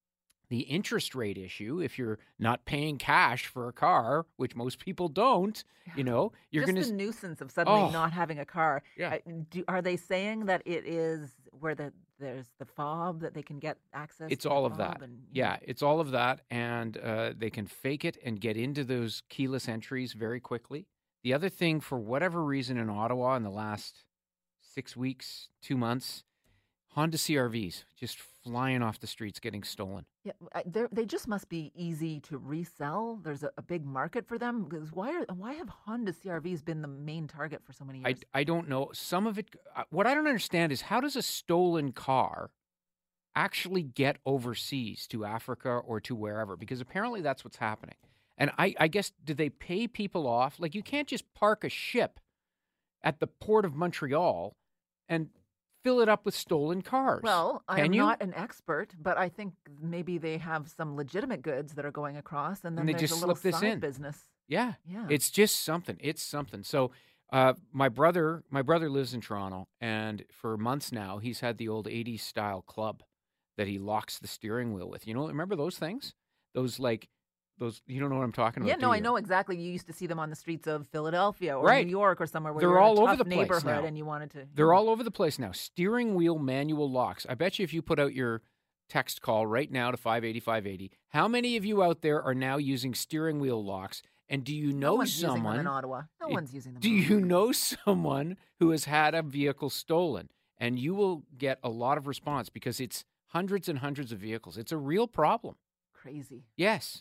the interest rate issue. If you're not paying cash for a car, which most people don't, you know, you're Just going the to nuisance of suddenly Oh. not having a car. Yeah. I- do, are they saying that it is where the there's the fob that they can get access? It's to the all of fob that. and- Yeah, it's all of that. And uh, they can fake it and get into those keyless entries very quickly. The other thing, for whatever reason in Ottawa in the last six weeks, two months, Honda C R Vs just flying off the streets getting stolen. Yeah, I- they're- they just must be easy to resell. There's a, a big market for them. Because why are why have Honda C R Vs been the main target for so many I, years? I don't know. Some of it, uh, what I don't understand is how does a stolen car actually get overseas to Africa or to wherever? Because apparently that's what's happening. And I, I guess, do they pay people off? Like, you can't just park a ship at the port of Montreal and fill it up with stolen cars. Well, Can I'm you? not an expert, but I think maybe they have some legitimate goods that are going across, and then And they there's just a little slip this side in. business. Yeah. Yeah. It's just something. It's something. So uh, my brother, my brother lives in Toronto, and for months now, he's had the old eighties style club that he locks the steering wheel with. You know, remember those things? Those like those. You don't know what I'm talking about? Yeah, do no, I you? know exactly. You used to see them on the streets of Philadelphia or Right. New York or somewhere where They're you were in all a over tough the place neighborhood now. and you wanted to. They're all over the place now. Steering wheel manual locks. I bet you if you put out your text call right now to five eighty, five eighty, how many of you out there are now using steering wheel locks? And do you know no one's using someone them in Ottawa. No it- one's using them. Do you know someone who has had a vehicle stolen? And you will get a lot of response because it's hundreds and hundreds of vehicles. It's a real problem. Crazy. Yes.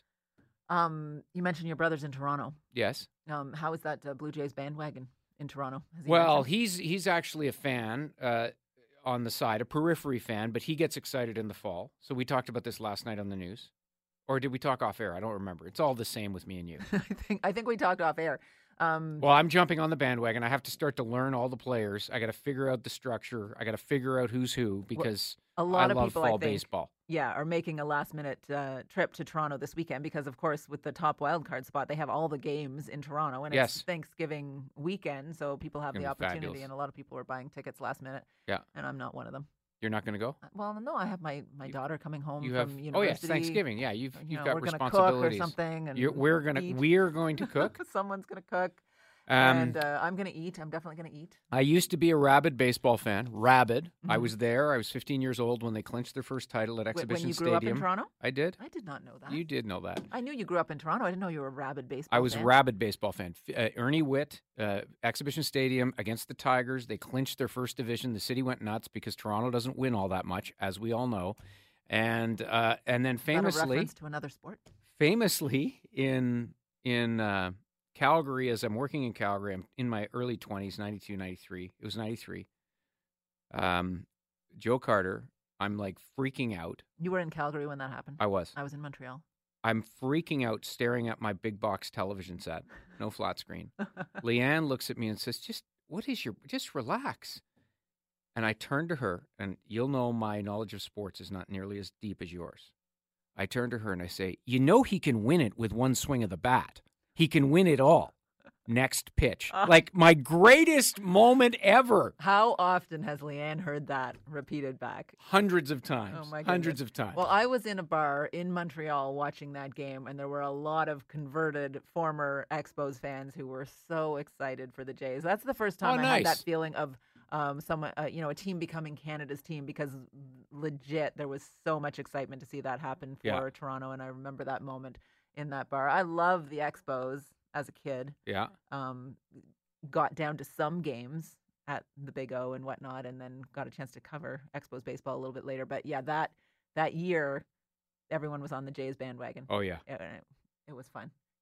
Um, you mentioned your brother's in Toronto. Yes. Um, how is that uh, Blue Jays bandwagon in Toronto? Has he Well, mentioned? he's he's actually a fan uh, on the side, a periphery fan, but he gets excited in the fall. So we talked about this last night on the news. Or did we talk off air? I don't remember. It's all the same with me and you. I think I think we talked off air. Um, Well, I'm jumping on the bandwagon. I have to start to learn all the players. I got to figure out the structure. I got to figure out who's who because a lot I of love people, fall I think, baseball. yeah, are making a last minute uh, trip to Toronto this weekend because, of course, with the top wild card spot, they have all the games in Toronto, and Yes. it's Thanksgiving weekend, so people have Gonna the be opportunity, fabulous. and a lot of people are buying tickets last minute. Yeah. And I'm not one of them. You're not going to go? Well, no, I have my, my daughter coming home You from have university. oh yes, Thanksgiving. Yeah, you've You you've know, got we're gonna responsibilities. cook or something, and You're, we're gonna eat. we're going to cook. Someone's gonna cook, Um, and uh, I'm gonna eat. I'm definitely gonna eat. I used to be a rabid baseball fan. Rabid. I Mhm. was there. I was fifteen years old when they clinched their first title at Wh- when Exhibition you grew up in Stadium. Toronto? I did. I did not know that. You did know that. I knew you grew up in Toronto. I didn't know you were a rabid baseball I was fan. a rabid baseball fan. F- Uh, Ernie Witt, uh, Exhibition Stadium against the Tigers. They clinched their first division. The city went nuts because Toronto doesn't win all that much, as we all know. And uh, and then Is that a famously, reference to another sport? famously in in uh, Calgary, as I'm working in Calgary, I'm in my early twenties, ninety-two, ninety-three. It was ninety-three. Um, Joe Carter, I'm like freaking out. You were in Calgary when that happened. I was. I was in Montreal. I'm freaking out staring at my big box television set, no flat screen. Leanne looks at me and says, just, what is your, just relax. And I turn to her, and you'll know my knowledge of sports is not nearly as deep as yours. I turn to her and I say, you know he can win it with one swing of the bat. He can win it all. Next pitch. Like my greatest moment ever. How often has Leanne heard that repeated back? Hundreds of times. Oh my Hundreds goodness. of times. Well, I was in a bar in Montreal watching that game, and there were a lot of converted former Expos fans who were so excited for the Jays. That's the first time Oh, I had nice. that feeling of um, someone, uh, you know, a team becoming Canada's team because legit there was so much excitement to see that happen for Yeah. Toronto, and I remember that moment in that bar. I love the Expos as a kid. Yeah. Um, got down to some games at the Big O and whatnot, and then got a chance to cover Expos baseball a little bit later. But yeah, that that year, everyone was on the Jays bandwagon. Oh, yeah. It, it, it was fun.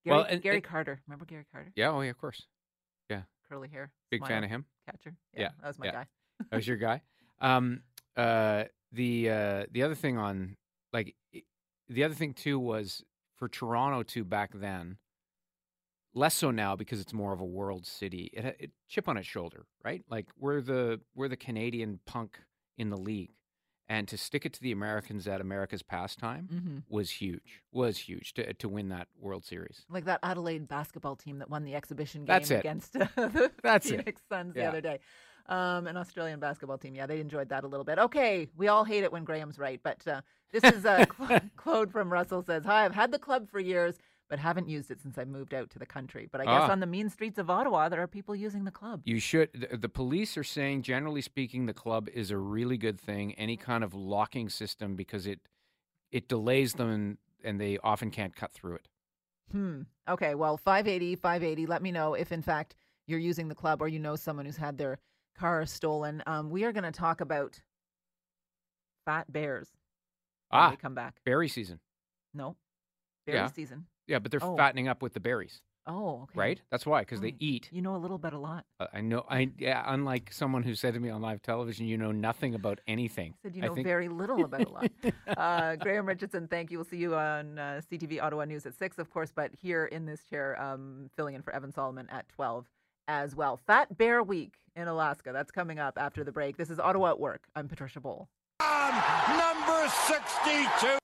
Gary, Well, and- Gary and- Carter. Remember Gary Carter? Yeah, oh yeah, of course. Yeah. Curly hair. Big smile, fan of him. Catcher. Yeah, Yeah, that was my yeah. guy. That was your guy. Um, uh, the uh, the other thing on like i- the other thing too was for Toronto too back then. Less so now because it's more of a world city. It, had- it chip on its shoulder, right? Like we're the we're the Canadian punk in the league, and to stick it to the Americans at America's pastime Mhm. was huge. Was huge to to win that World Series. Like that Adelaide basketball team that won the exhibition game That's it. against uh, the That's it. Phoenix Suns the Yeah. other day. Um, an Australian basketball team. Yeah, they enjoyed that a little bit. Okay, we all hate it when Graham's right, but uh, this is uh, Claude from Russell says, "Hi, I've had the club for years, but haven't used it since I moved out to the country. But I guess Ah. on the mean streets of Ottawa, there are people using the club." You should. The, the police are saying, generally speaking, the club is a really good thing. Any kind of locking system because it it delays them and, and they often can't cut through it. Hmm. Okay, well, five eighty, five eighty. Let me know if, in fact, you're using the club or you know someone who's had their car stolen. Um, we are going to talk about fat bears when Ah, we come back. berry season. No, berry Yeah. season. Yeah, but they're Oh. fattening up with the berries, Oh, okay. right? That's why, because they Oh, eat. You know a little bit a lot. Uh, I know. I yeah. Unlike someone who said to me on live television, you know nothing about anything. Said you I know think- very little about a lot. uh, Graham Richardson, thank you. We'll see you on uh, C T V Ottawa News at six, of course, but here in this chair, um, filling in for Evan Solomon at twelve as well. Fat Bear Week in Alaska. That's coming up after the break. This is Ottawa at Work. I'm Patricia Bowl. Number sixty-two.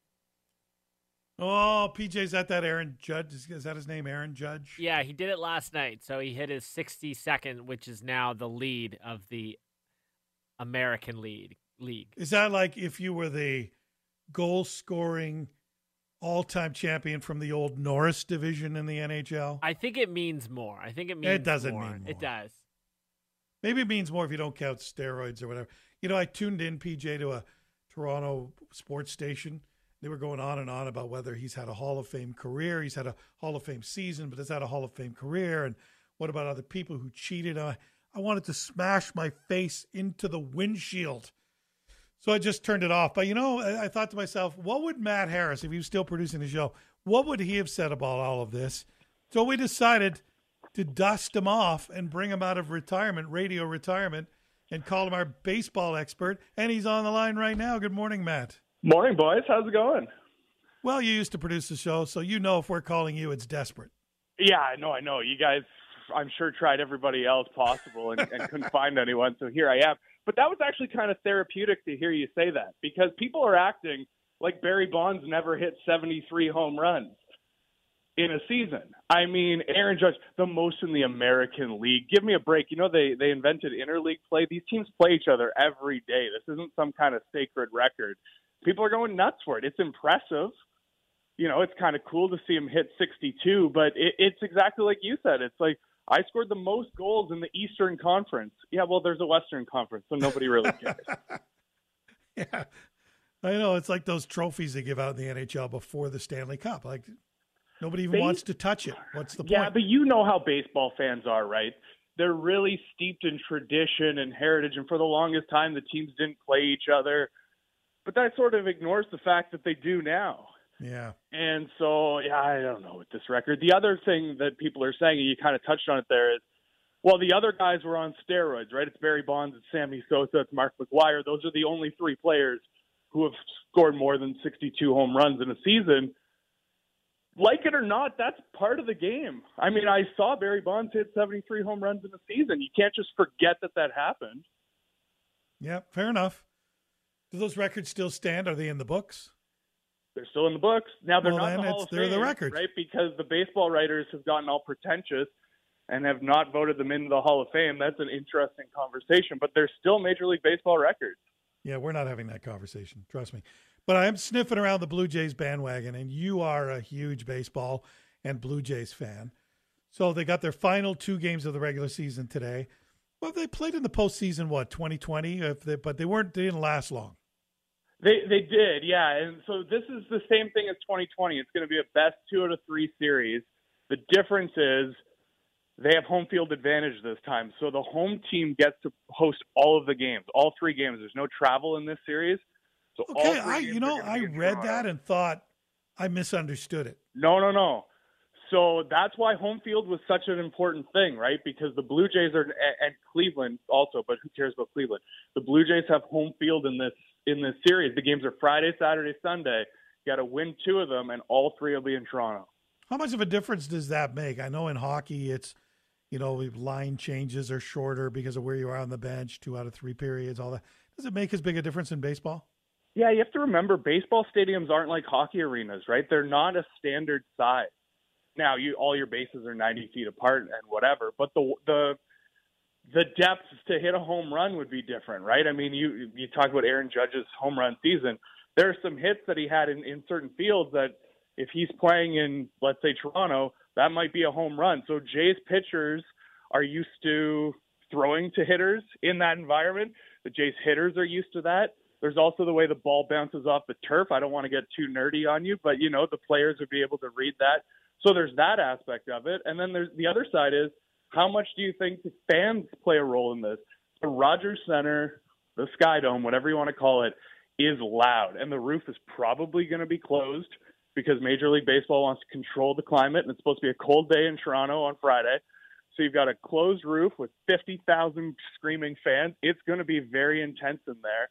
Oh, P J's at that Aaron Judge. Is, is that his name, Aaron Judge? Yeah, he did it last night. So he hit his sixty-second, which is now the lead of the American League. League. Is that like if you were the goal-scoring all-time champion from the old Norris division in the N H L? I think it means more. I think it means It doesn't more. mean more. It does. Maybe it means more if you don't count steroids or whatever. You know, I tuned in, P J, to a Toronto sports station. They were going on and on about whether he's had a Hall of Fame career. He's had a Hall of Fame season, but has had a Hall of Fame career. And what about other people who cheated? I, I wanted to smash my face into the windshield. So I just turned it off. But, you know, I, I thought to myself, what would Matt Harris, if he was still producing the show, what would he have said about all of this? So we decided to dust him off and bring him out of retirement, radio retirement, and call him our baseball expert. And he's on the line right now. Good morning, Matt. Morning, boys. How's it going? Well, you used to produce the show, so you know if we're calling you, it's desperate. Yeah, I know, I know. You guys, I'm sure, tried everybody else possible and, and couldn't find anyone, so here I am. But that was actually kind of therapeutic to hear you say that, because people are acting like Barry Bonds never hit seventy-three home runs in a season. I mean, Aaron Judge, the most in the American League. Give me a break. You know, they, they invented interleague play. These teams play each other every day. This isn't some kind of sacred record. People are going nuts for it. It's impressive. You know, it's kind of cool to see him hit sixty-two, but it, it's exactly like you said. It's like, I scored the most goals in the Eastern Conference. Yeah, well, there's a Western Conference, so nobody really cares. Yeah, I know. It's like those trophies they give out in the N H L before the Stanley Cup. Like, nobody even They- wants to touch it. What's the Yeah, point? but you know how baseball fans are, right? They're really steeped in tradition and heritage, and for the longest time, the teams didn't play each other. But that sort of ignores the fact that they do now. Yeah. And so, yeah, I don't know with this record. The other thing that people are saying, and you kind of touched on it there, is, well, the other guys were on steroids, right? It's Barry Bonds, it's Sammy Sosa, it's Mark McGwire. Those are the only three players who have scored more than sixty-two home runs in a season. Like it or not, that's part of the game. I mean, I saw Barry Bonds hit seventy-three home runs in a season. You can't just forget that that happened. Yeah, fair enough. Do those records still stand? Are they in the books? They're still in the books. Now, they're Well, not in then the Hall it's- of they're Fame, the records. right? Because the baseball writers have gotten all pretentious and have not voted them into the Hall of Fame. That's an interesting conversation, but they're still Major League Baseball records. Yeah, we're not having that conversation. Trust me. But I am sniffing around the Blue Jays bandwagon, and you are a huge baseball and Blue Jays fan. So they got their final two games of the regular season today. Well, they played in the postseason, what, twenty twenty? If they, but they weren't. They didn't last long. They they did, yeah. And so this is the same thing as twenty twenty. It's going to be a best two out of three series. The difference is they have home field advantage this time. So the home team gets to host all of the games, all three games. There's no travel in this series. So all Okay, three I games you are know gonna I be in read Toronto. that and thought I misunderstood it. No, no, no. So that's why home field was such an important thing, right? Because the Blue Jays are, and Cleveland also, but who cares about Cleveland? The Blue Jays have home field in this in this series. The games are Friday, Saturday, Sunday. You got to win two of them, and all three will be in Toronto. How much of a difference does that make? I know in hockey it's, you know, line changes are shorter because of where you are on the bench, two out of three periods, all that. Does it make as big a difference in baseball? Yeah, you have to remember baseball stadiums aren't like hockey arenas, right? They're not a standard size. Now, you all your bases are ninety feet apart and whatever, but the the the depth to hit a home run would be different, right? I mean, you you talk about Aaron Judge's home run season. There are some hits that he had in, in certain fields that if he's playing in, let's say, Toronto, that might be a home run. So Jays pitchers are used to throwing to hitters in that environment. The Jays hitters are used to that. There's also the way the ball bounces off the turf. I don't want to get too nerdy on you, but, you know, the players would be able to read that. So there's that aspect of it. And then there's the other side is, how much do you think the fans play a role in this? The Rogers Center, the Sky Dome, whatever you want to call it, is loud. And the roof is probably going to be closed because Major League Baseball wants to control the climate. And it's supposed to be a cold day in Toronto on Friday. So you've got a closed roof with fifty thousand screaming fans. It's going to be very intense in there.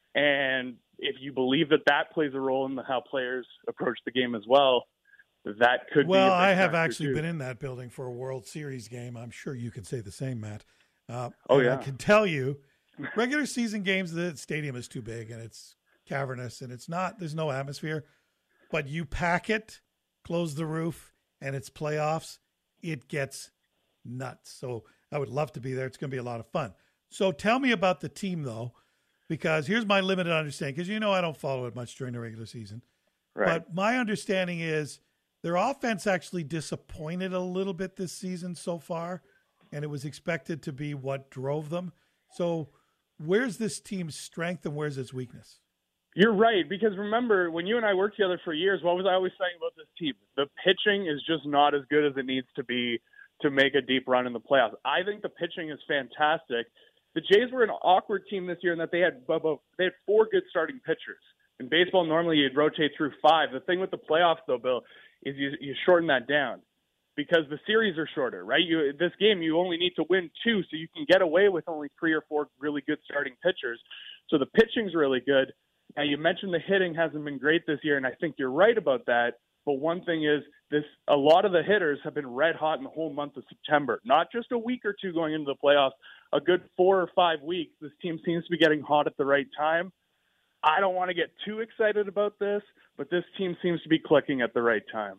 And if you believe that that plays a role in the, how players approach the game as well, that could well, be a big I have factor actually too. been in that building for a World Series game. I'm sure you could say the same, Matt. Uh, Oh, and yeah. I can tell you, regular season games, the stadium is too big and it's cavernous and it's not, there's no atmosphere. But you pack it, close the roof, and it's playoffs, it gets nuts. So I would love to be there. It's going to be a lot of fun. So tell me about the team, though, because here's my limited understanding, because you know I don't follow it much during the regular season. Right. But my understanding is their offense actually disappointed a little bit this season so far, and it was expected to be what drove them. So where's this team's strength and where's its weakness? You're right, because remember, when you and I worked together for years, what was I always saying about this team? The pitching is just not as good as it needs to be to make a deep run in the playoffs. I think the pitching is fantastic. The Jays were an awkward team this year in that they had they had four good starting pitchers. In baseball, normally you'd rotate through five. The thing with the playoffs, though, Bill, is you, you shorten that down because the series are shorter, right? You this game, you only need to win two, so you can get away with only three or four really good starting pitchers. So the pitching's really good. Now, you mentioned the hitting hasn't been great this year, and I think you're right about that. But one thing is, this a lot of the hitters have been red hot in the whole month of September. Not just a week or two going into the playoffs, a good four or five weeks. This team seems to be getting hot at the right time. I don't want to get too excited about this, but this team seems to be clicking at the right time.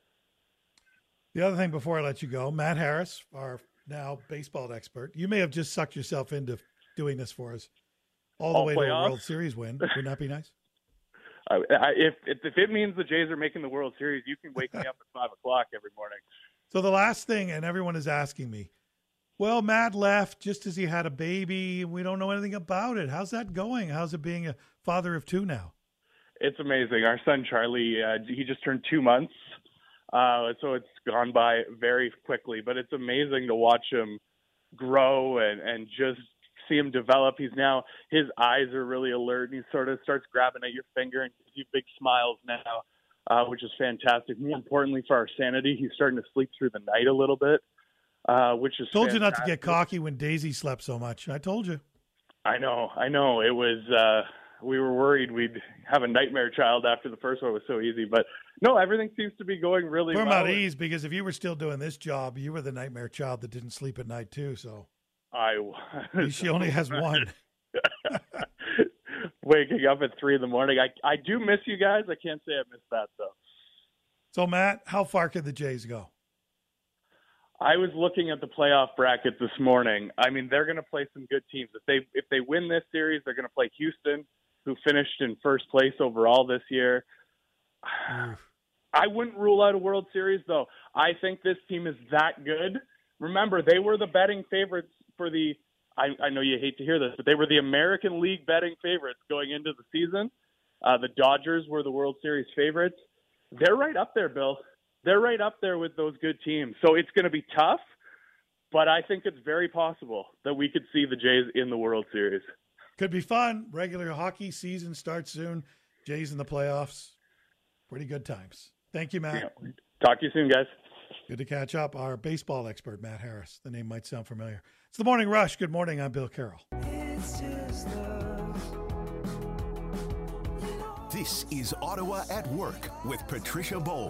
The other thing before I let you go, Matt Harris, our now baseball expert, you may have just sucked yourself into doing this for us all the All way to a playoffs? World Series win. Wouldn't that be nice? I, I, if, if if it means the Jays are making the World Series, you can wake me up at five o'clock every morning. So the last thing, and everyone is asking me, well, Matt left just as he had a baby. We don't know anything about it. How's that going? How's it being a father of two now? It's amazing. Our son Charlie, uh, he just turned two months, uh, so it's gone by very quickly. But it's amazing to watch him grow and and just see him develop. He's now his eyes are really alert, and he sort of starts grabbing at your finger and gives you big smiles now, uh, which is fantastic. More importantly for our sanity, he's starting to sleep through the night a little bit, uh, which is Told fantastic. you not to get cocky when Daisy slept so much. I told you. I know, I know. It was, uh, we were worried we'd have a nightmare child after the first one was so easy. But no, everything seems to be going really Put him well. at ease, because if you were still doing this job, you were the nightmare child that didn't sleep at night too. So I, she only has one. Waking up at three in the morning. I, I do miss you guys. I can't say I missed that, though. So, Matt, how far could the Jays go? I was looking at the playoff bracket this morning. I mean, they're going to play some good teams. If they if they win this series, they're going to play Houston, who finished in first place overall this year. I wouldn't rule out a World Series, though. I think this team is that good. Remember, they were the betting favorites for the I, I know you hate to hear this, but they were the American League betting favorites going into the season. Uh, the Dodgers were the World Series favorites. They're right up there, Bill. They're right up there with those good teams. So it's going to be tough, but I think it's very possible that we could see the Jays in the World Series. Could be fun. Regular hockey season starts soon. Jays in the playoffs. Pretty good times. Thank you, Matt. Yeah. Talk to you soon, guys. Good to catch up. Our baseball expert, Matt Harris. The name might sound familiar. It's the Morning Rush. Good morning. I'm Bill Carroll. This is Ottawa at Work with Patricia Bowl.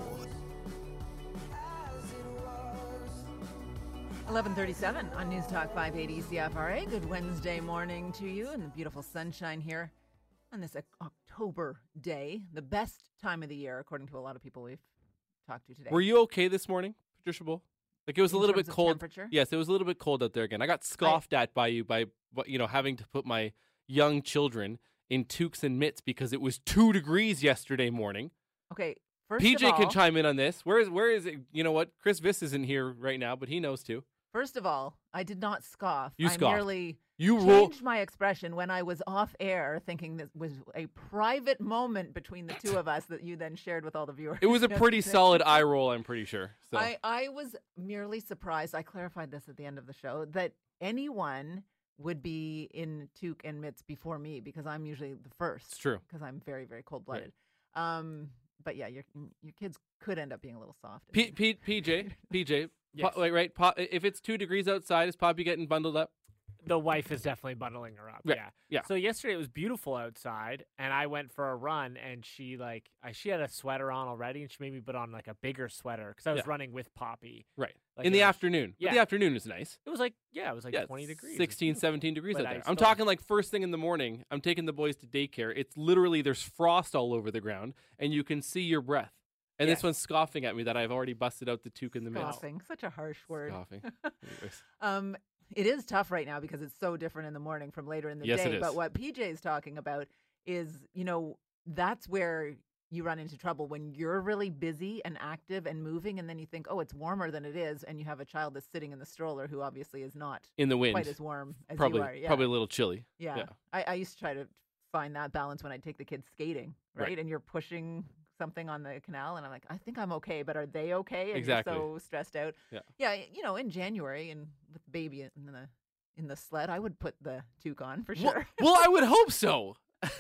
eleven thirty-seven on News Talk five eighty C F R A. Good Wednesday morning to you and the beautiful sunshine here on this October day, the best time of the year, according to a lot of people we've talked to today. Were you okay this morning, Patricia Bull? Like it was In a little terms bit of cold. temperature? Yes, it was a little bit cold out there again. I got scoffed at by you by you know having to put my young children in toques and mitts because it was two degrees yesterday morning. Okay, first P J of all, can chime in on this. Where is where is it? You know what? Chris Viss isn't here right now, but he knows too. First of all, I did not scoff. You I scoffed. merely You roll- changed my expression when I was off air, thinking this was a private moment between the two of us that you then shared with all the viewers. It was a pretty yesterday. solid eye roll, I'm pretty sure. So I, I was merely surprised. I clarified this at the end of the show that anyone would be in toque and mitts before me because I'm usually the first. It's true. Because I'm very, very cold blooded. Um, but yeah, your your kids could end up being a little soft. P, P, PJ, PJ, Yes. Po- like, right? Po- if it's two degrees outside, is Poppy getting bundled up? The wife is definitely bundling her up. Right. Yeah. Yeah. So yesterday it was beautiful outside, and I went for a run, and she like I, she had a sweater on already, and she made me put on like a bigger sweater because I was Yeah. running with Poppy. Right. Like, In it the was- afternoon. Yeah. But the afternoon is nice. It was like yeah, it was like Yeah, twenty degrees. sixteen, seventeen degrees But out I there. I'm still- talking like first thing in the morning. I'm taking the boys to daycare. It's literally there's frost all over the ground, and you can see your breath. And Yes. this one's scoffing at me that I've already busted out the toque in the midst. Scoffing, such a harsh word. Scoffing. Anyways. um, it is tough right now because it's so different in the morning from later in the Yes, day. it is. But what P J is talking about is, you know, that's where you run into trouble when you're really busy and active and moving, and then you think, oh, it's warmer than it is, and you have a child that's sitting in the stroller who obviously is not In the wind. quite as warm as probably, you are. Yeah. Probably a little chilly. Yeah. Yeah. I, I used to try to find that balance when I take the kids skating, right? Right. And you're pushing something on the canal, and I'm like, I think I'm okay, but are they okay? And Exactly. you're so stressed out. Yeah. Yeah, you know, in January and with the baby in the in the sled, I would put the toque on for Well, sure. well, I would hope so.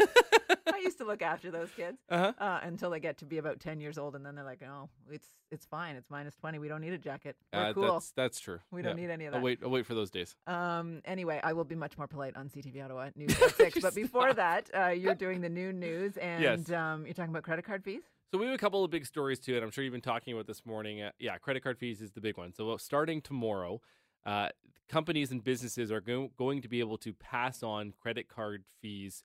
I used to look after those kids Uh-huh. uh, until they get to be about ten years old, and then they're like, "Oh, it's it's fine. It's minus twenty. We don't need a jacket. We're Uh, cool. That's that's true. We don't Yeah. need any of I'll that." wait. I'll wait for those days. Um. Anyway, I will be much more polite on C T V Ottawa News at six. But before that, uh, you're doing the noon news, and Yes. um, you're talking about credit card fees. So we have a couple of big stories too, and I'm sure you've been talking about this morning. Uh, yeah, credit card fees is the big one. So uh, starting tomorrow, uh, companies and businesses are go- going to be able to pass on credit card fees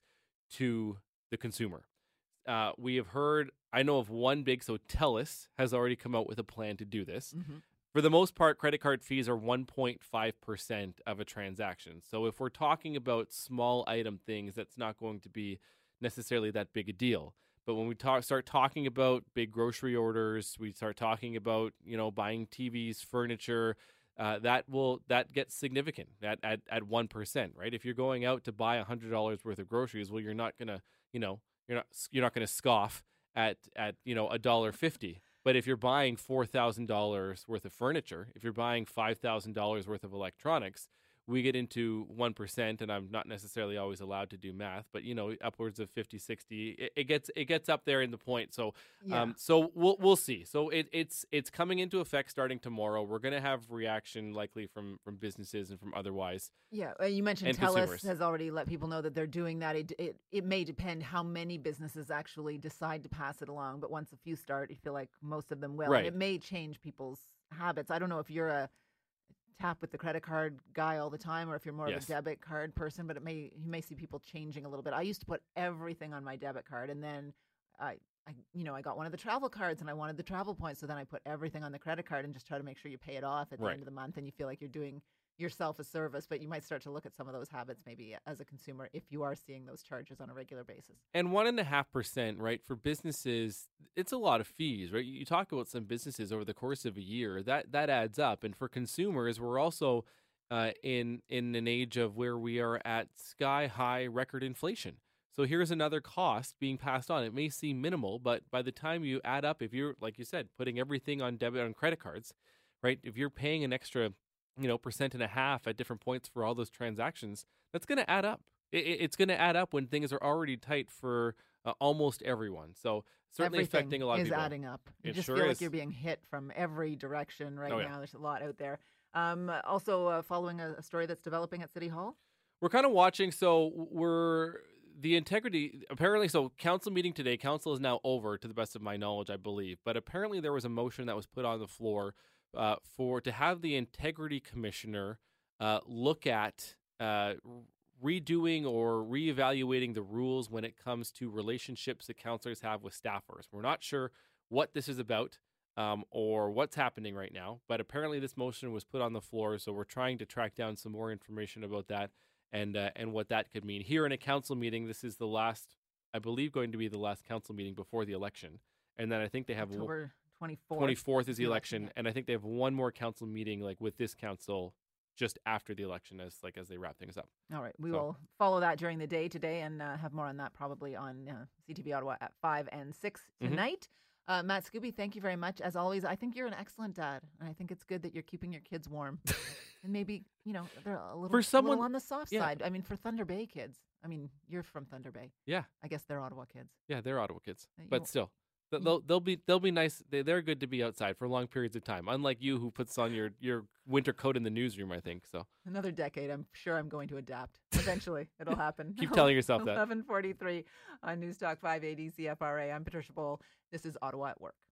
to the consumer. Uh, we have heard, I know of one big, so TELUS has already come out with a plan to do this. Mhm. For the most part, credit card fees are one point five percent of a transaction. So if we're talking about small item things, that's not going to be necessarily that big a deal. But when we talk, start talking about big grocery orders, we start talking about, you know, buying T Vs, furniture, uh, that will that gets significant at at at one percent, right? If you're going out to buy a hundred dollars worth of groceries, well, you're not gonna, you know, you're not you're not gonna scoff at at you know a dollar fifty. But if you're buying four thousand dollars worth of furniture, if you're buying five thousand dollars worth of electronics, we get into one percent, and I'm not necessarily always allowed to do math, but, you know, upwards of fifty, sixty, it, it gets it gets up there in the point. So Yeah. um, so we'll we'll see. So it, it's it's coming into effect starting tomorrow. We're going to have reaction likely from, from businesses and from otherwise. Yeah, uh, you mentioned And TELUS consumers. has already let people know that they're doing that. It, it it may depend how many businesses actually decide to pass it along, but once a few start, you feel like most of them will. Right. And it may change people's habits. I don't know if you're a tap with the credit card guy all the time or if you're more Yes. of a debit card person, but it may you may see people changing a little bit. I used to put everything on my debit card, and then I I you know I got one of the travel cards and I wanted the travel points, so then I put everything on the credit card and just try to make sure you pay it off at the Right. end of the month, and you feel like you're doing yourself a service. But you might start to look at some of those habits maybe as a consumer if you are seeing those charges on a regular basis. And one and a half percent, right, for businesses, it's a lot of fees, right? You talk about some businesses over the course of a year, that that adds up. And for consumers, we're also uh, in in an age of where we are at sky high record inflation. So here's another cost being passed on. It may seem minimal, but by the time you add up, if you're, like you said, putting everything on debit on credit cards, right? If you're paying an extra, you know, percent and a half at different points for all those transactions, that's going to add up. It, it- it's going to add up when things are already tight for uh, almost everyone. So certainly Everything affecting a lot of is people. adding up. You It just sure feel is. like you're being hit from every direction right Oh, yeah. now. There's a lot out there. Um, also, uh, following a, a story that's developing at City Hall. We're kind of watching. So we're the integrity. Apparently, so council meeting today. Council is now over, to the best of my knowledge, I believe. But apparently, there was a motion that was put on the floor uh, for to have the integrity commissioner uh, look at uh, redoing or reevaluating the rules when it comes to relationships that counselors have with staffers. We're not sure what this is about. Um, or what's happening right now. But apparently this motion was put on the floor, so we're trying to track down some more information about that and uh, and what that could mean. Here in a council meeting, this is the last, I believe, going to be the last council meeting before the election. And then I think they have October twenty-fourth. twenty-fourth is the election, yeah. and I think they have one more council meeting like with this council just after the election as like as they wrap things up. All right. We So- will follow that during the day today and uh, have more on that probably on uh, C T V Ottawa at five and six Mhm. tonight. Uh, Matt Scooby, thank you very much. As always, I think you're an excellent dad. And I think it's good that you're keeping your kids warm. And maybe, you know, they're a little, For someone- little on the soft yeah. side. I mean, for Thunder Bay kids. I mean, you're from Thunder Bay. Yeah. I guess they're Ottawa kids. Yeah, they're Ottawa kids, Uh, you- but still, th- they'll they'll be they'll be nice. They they're good to be outside for long periods of time. Unlike you, who puts on your your winter coat in the newsroom. I think so. Another decade. I'm sure I'm going to adapt. Eventually, it'll happen. Keep telling yourself that. eleven forty-three on News Talk five eighty C F R A. I'm Patricia Bowl. This is Ottawa at Work.